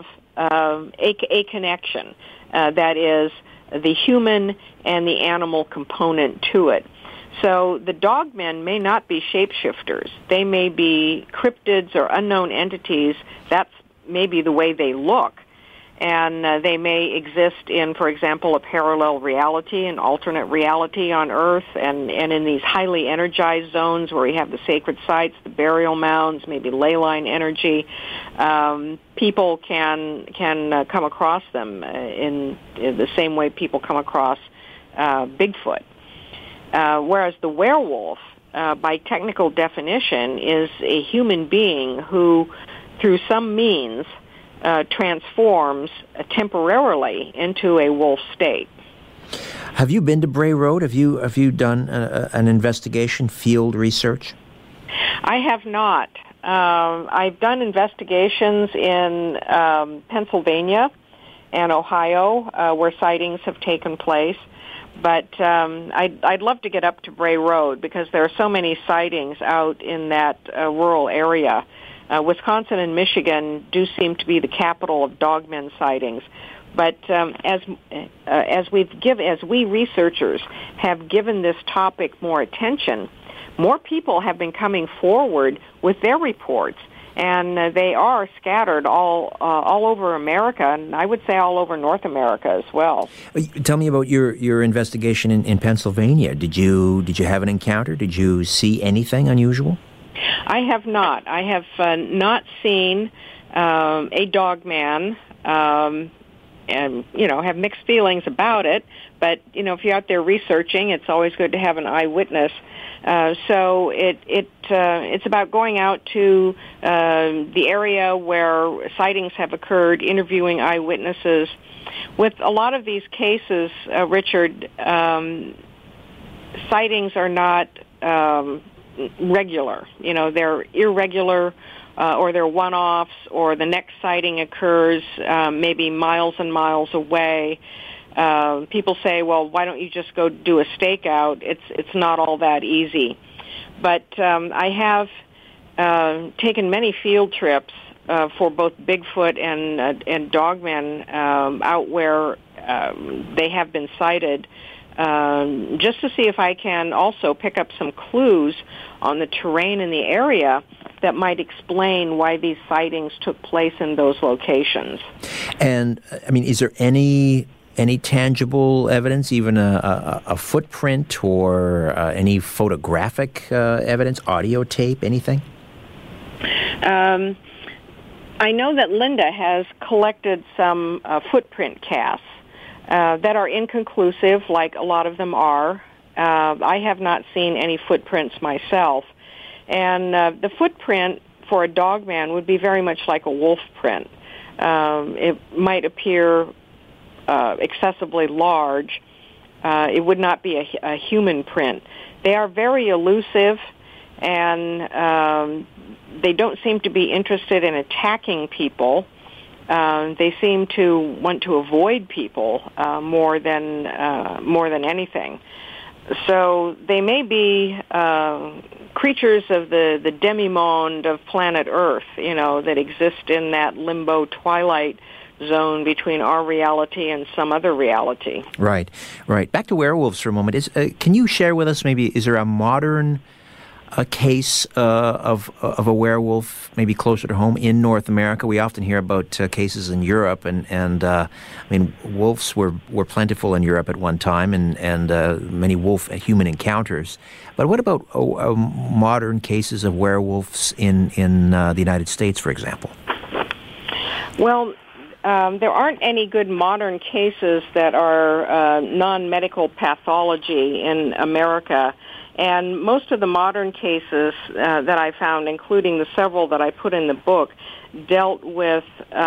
a connection, that is the human and the animal component to it. So the Dogmen may not be shapeshifters. They may be cryptids or unknown entities. That's maybe the way they look. And they may exist in, for example, a parallel reality, an alternate reality on Earth, and in these highly energized zones where we have the sacred sites, the burial mounds, maybe ley line energy. People can come across them in the same way people come across Bigfoot. Whereas the werewolf, by technical definition, is a human being who, through some means, transforms temporarily into a wolf state. Have you been to Bray Road? Have you done an investigation, field research? I have not. I've done investigations in Pennsylvania and Ohio where sightings have taken place. But I'd love to get up to Bray Road because there are so many sightings out in that rural area. Wisconsin and Michigan do seem to be the capital of Dogmen sightings. But as we researchers have given this topic more attention, more people have been coming forward with their reports, and they are scattered all over America, and I would say all over North America as well. Tell me about your investigation in Pennsylvania. Did you have an encounter? Did you see anything unusual? I have not. I have not seen a Dogman, and have mixed feelings about it. But if you're out there researching, it's always good to have an eyewitness. So it's about going out to the area where sightings have occurred, interviewing eyewitnesses. With a lot of these cases, Richard, sightings are not regular. They're irregular, or they're one-offs, or the next sighting occurs maybe miles and miles away. People say, well, why don't you just go do a stakeout? It's not all that easy. But I have taken many field trips for both Bigfoot and Dogmen out where they have been sighted, just to see if I can also pick up some clues on the terrain in the area that might explain why these sightings took place in those locations. And, I mean, is there any tangible evidence, even a footprint or any photographic evidence, audio tape, anything? I know that Linda has collected some footprint casts that are inconclusive, like a lot of them are. I have not seen any footprints myself. And the footprint for a dogman would be very much like a wolf print. It might appear excessively large. It would not be a human print. They are very elusive, and they don't seem to be interested in attacking people. They seem to want to avoid people more than anything. So they may be creatures of the demi-monde of planet Earth, that exist in that limbo twilight zone between our reality and some other reality. Right. Back to werewolves for a moment. Can you share with us, maybe, is there a modern case of a werewolf maybe closer to home in North America? We often hear about cases in Europe, and I mean, wolves were plentiful in Europe at one time, and many wolf-human encounters. But what about modern cases of werewolves in the United States, for example? Well, there aren't any good modern cases that are non-medical pathology in America. And most of the modern cases that I found, including the several that I put in the book, dealt with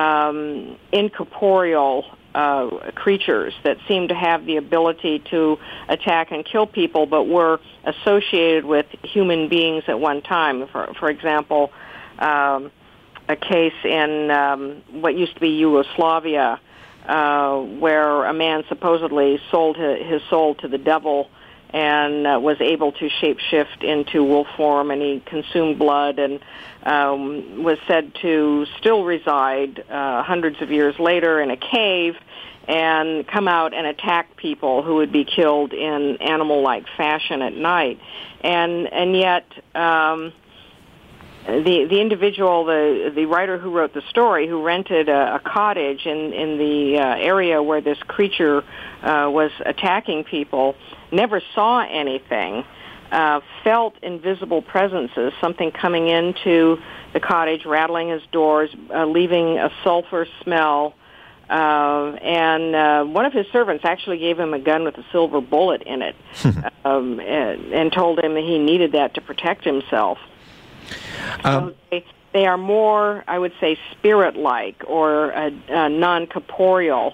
incorporeal creatures that seemed to have the ability to attack and kill people, but were associated with human beings at one time. For example, a case in what used to be Yugoslavia, where a man supposedly sold his soul to the devil and was able to shapeshift into wolf form, and he consumed blood and was said to still reside hundreds of years later in a cave and come out and attack people who would be killed in animal-like fashion at night. And yet the individual, the writer who wrote the story, who rented a cottage in the area where this creature was attacking people, never saw anything, felt invisible presences, something coming into the cottage, rattling his doors, leaving a sulfur smell, and one of his servants actually gave him a gun with a silver bullet in it, and told him that he needed that to protect himself. So they are more, I would say, spirit-like or non-corporeal,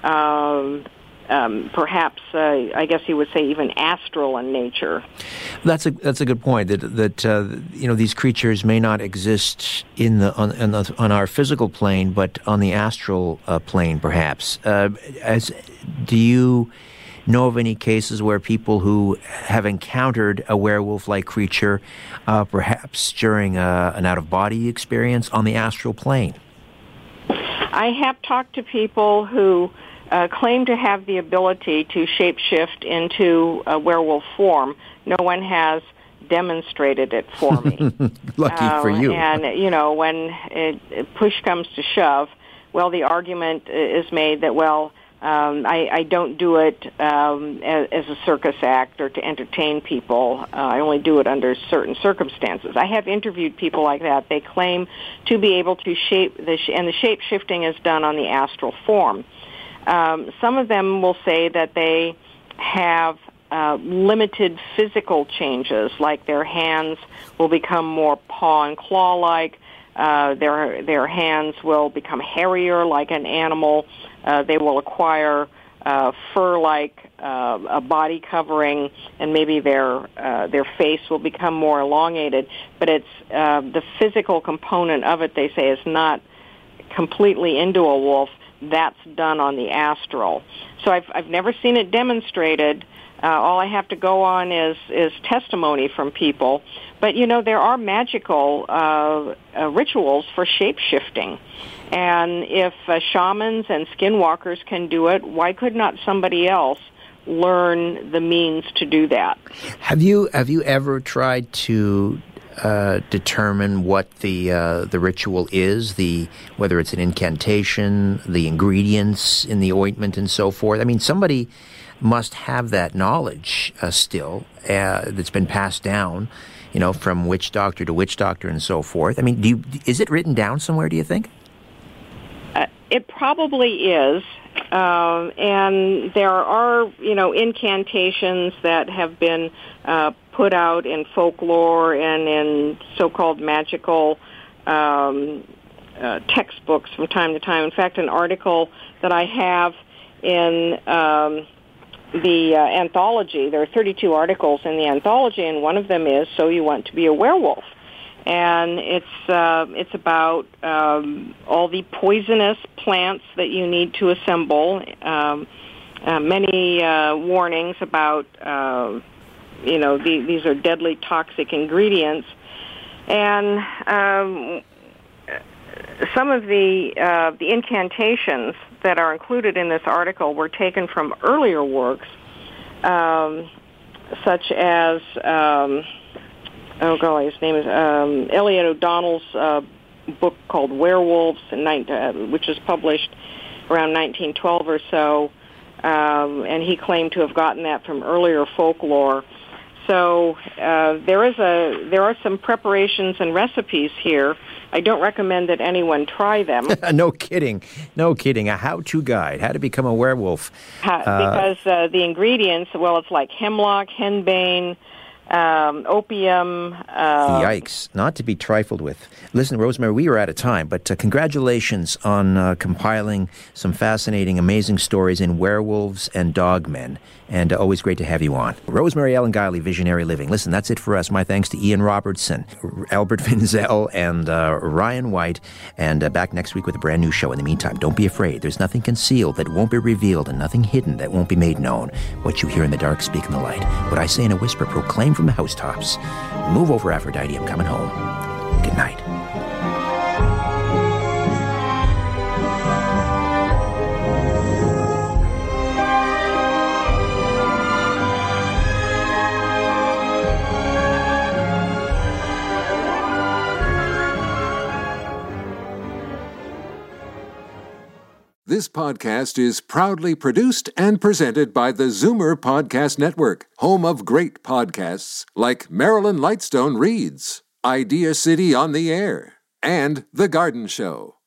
perhaps, I guess you would say, even astral in nature. That's a good point. That these creatures may not exist on our physical plane, but on the astral plane, perhaps. Do you know of any cases where people who have encountered a werewolf-like creature, perhaps during an out-of-body experience on the astral plane? I have talked to people who claim to have the ability to shapeshift into a werewolf form. No one has demonstrated it for me. Lucky for you. And, when push comes to shove, well, the argument is made that, I don't do it as a circus act or to entertain people. I only do it under certain circumstances. I have interviewed people like that. They claim to be able to and the shape-shifting is done on the astral form. Some of them will say that they have limited physical changes, like their hands will become more paw and claw-like. Their hands will become hairier like an animal. They will acquire fur-like a body covering, and maybe their face will become more elongated. But it's the physical component of it, they say, is not completely into a wolf. That's done on the astral. So I've never seen it demonstrated. All I have to go on is testimony from people. But, there are magical rituals for shape-shifting. And if shamans and skinwalkers can do it, why could not somebody else learn the means to do that? Have you ever tried to determine what the ritual is, whether it's an incantation, the ingredients in the ointment, and so forth? I mean, somebody must have that knowledge still that's been passed down, from witch doctor to witch doctor and so forth. I mean, is it written down somewhere, do you think? It probably is. And there are, incantations that have been put out in folklore and in so-called magical textbooks from time to time. In fact, an article that I have in the anthology, there are 32 articles in the anthology, and one of them is "So You Want to Be a Werewolf." And it's about all the poisonous plants that you need to assemble. Many warnings about these are deadly toxic ingredients, and some of the incantations that are included in this article were taken from earlier works, such as. His name is Elliot O'Donnell's book called Werewolves, which was published around 1912 or so, and he claimed to have gotten that from earlier folklore. So there are some preparations and recipes here. I don't recommend that anyone try them. No kidding. A how-to guide, how to become a werewolf. Because the ingredients, it's like hemlock, henbane, opium. Yikes, not to be trifled with. Listen, Rosemary, we are out of time, but congratulations on compiling some fascinating, amazing stories in werewolves and dogmen, and always great to have you on. Rosemary Ellen Guiley, Visionary Living. Listen, that's it for us. My thanks to Ian Robertson, Albert Finzel, and Ryan White, and back next week with a brand new show. In the meantime, don't be afraid. There's nothing concealed that won't be revealed, and nothing hidden that won't be made known. What you hear in the dark, speak in the light. What I say in a whisper, proclaim from the housetops. Move over, Aphrodite. I'm coming home. Good night. This podcast is proudly produced and presented by the Zoomer Podcast Network, home of great podcasts like Marilyn Lightstone Reads, Idea City on the Air, and The Garden Show.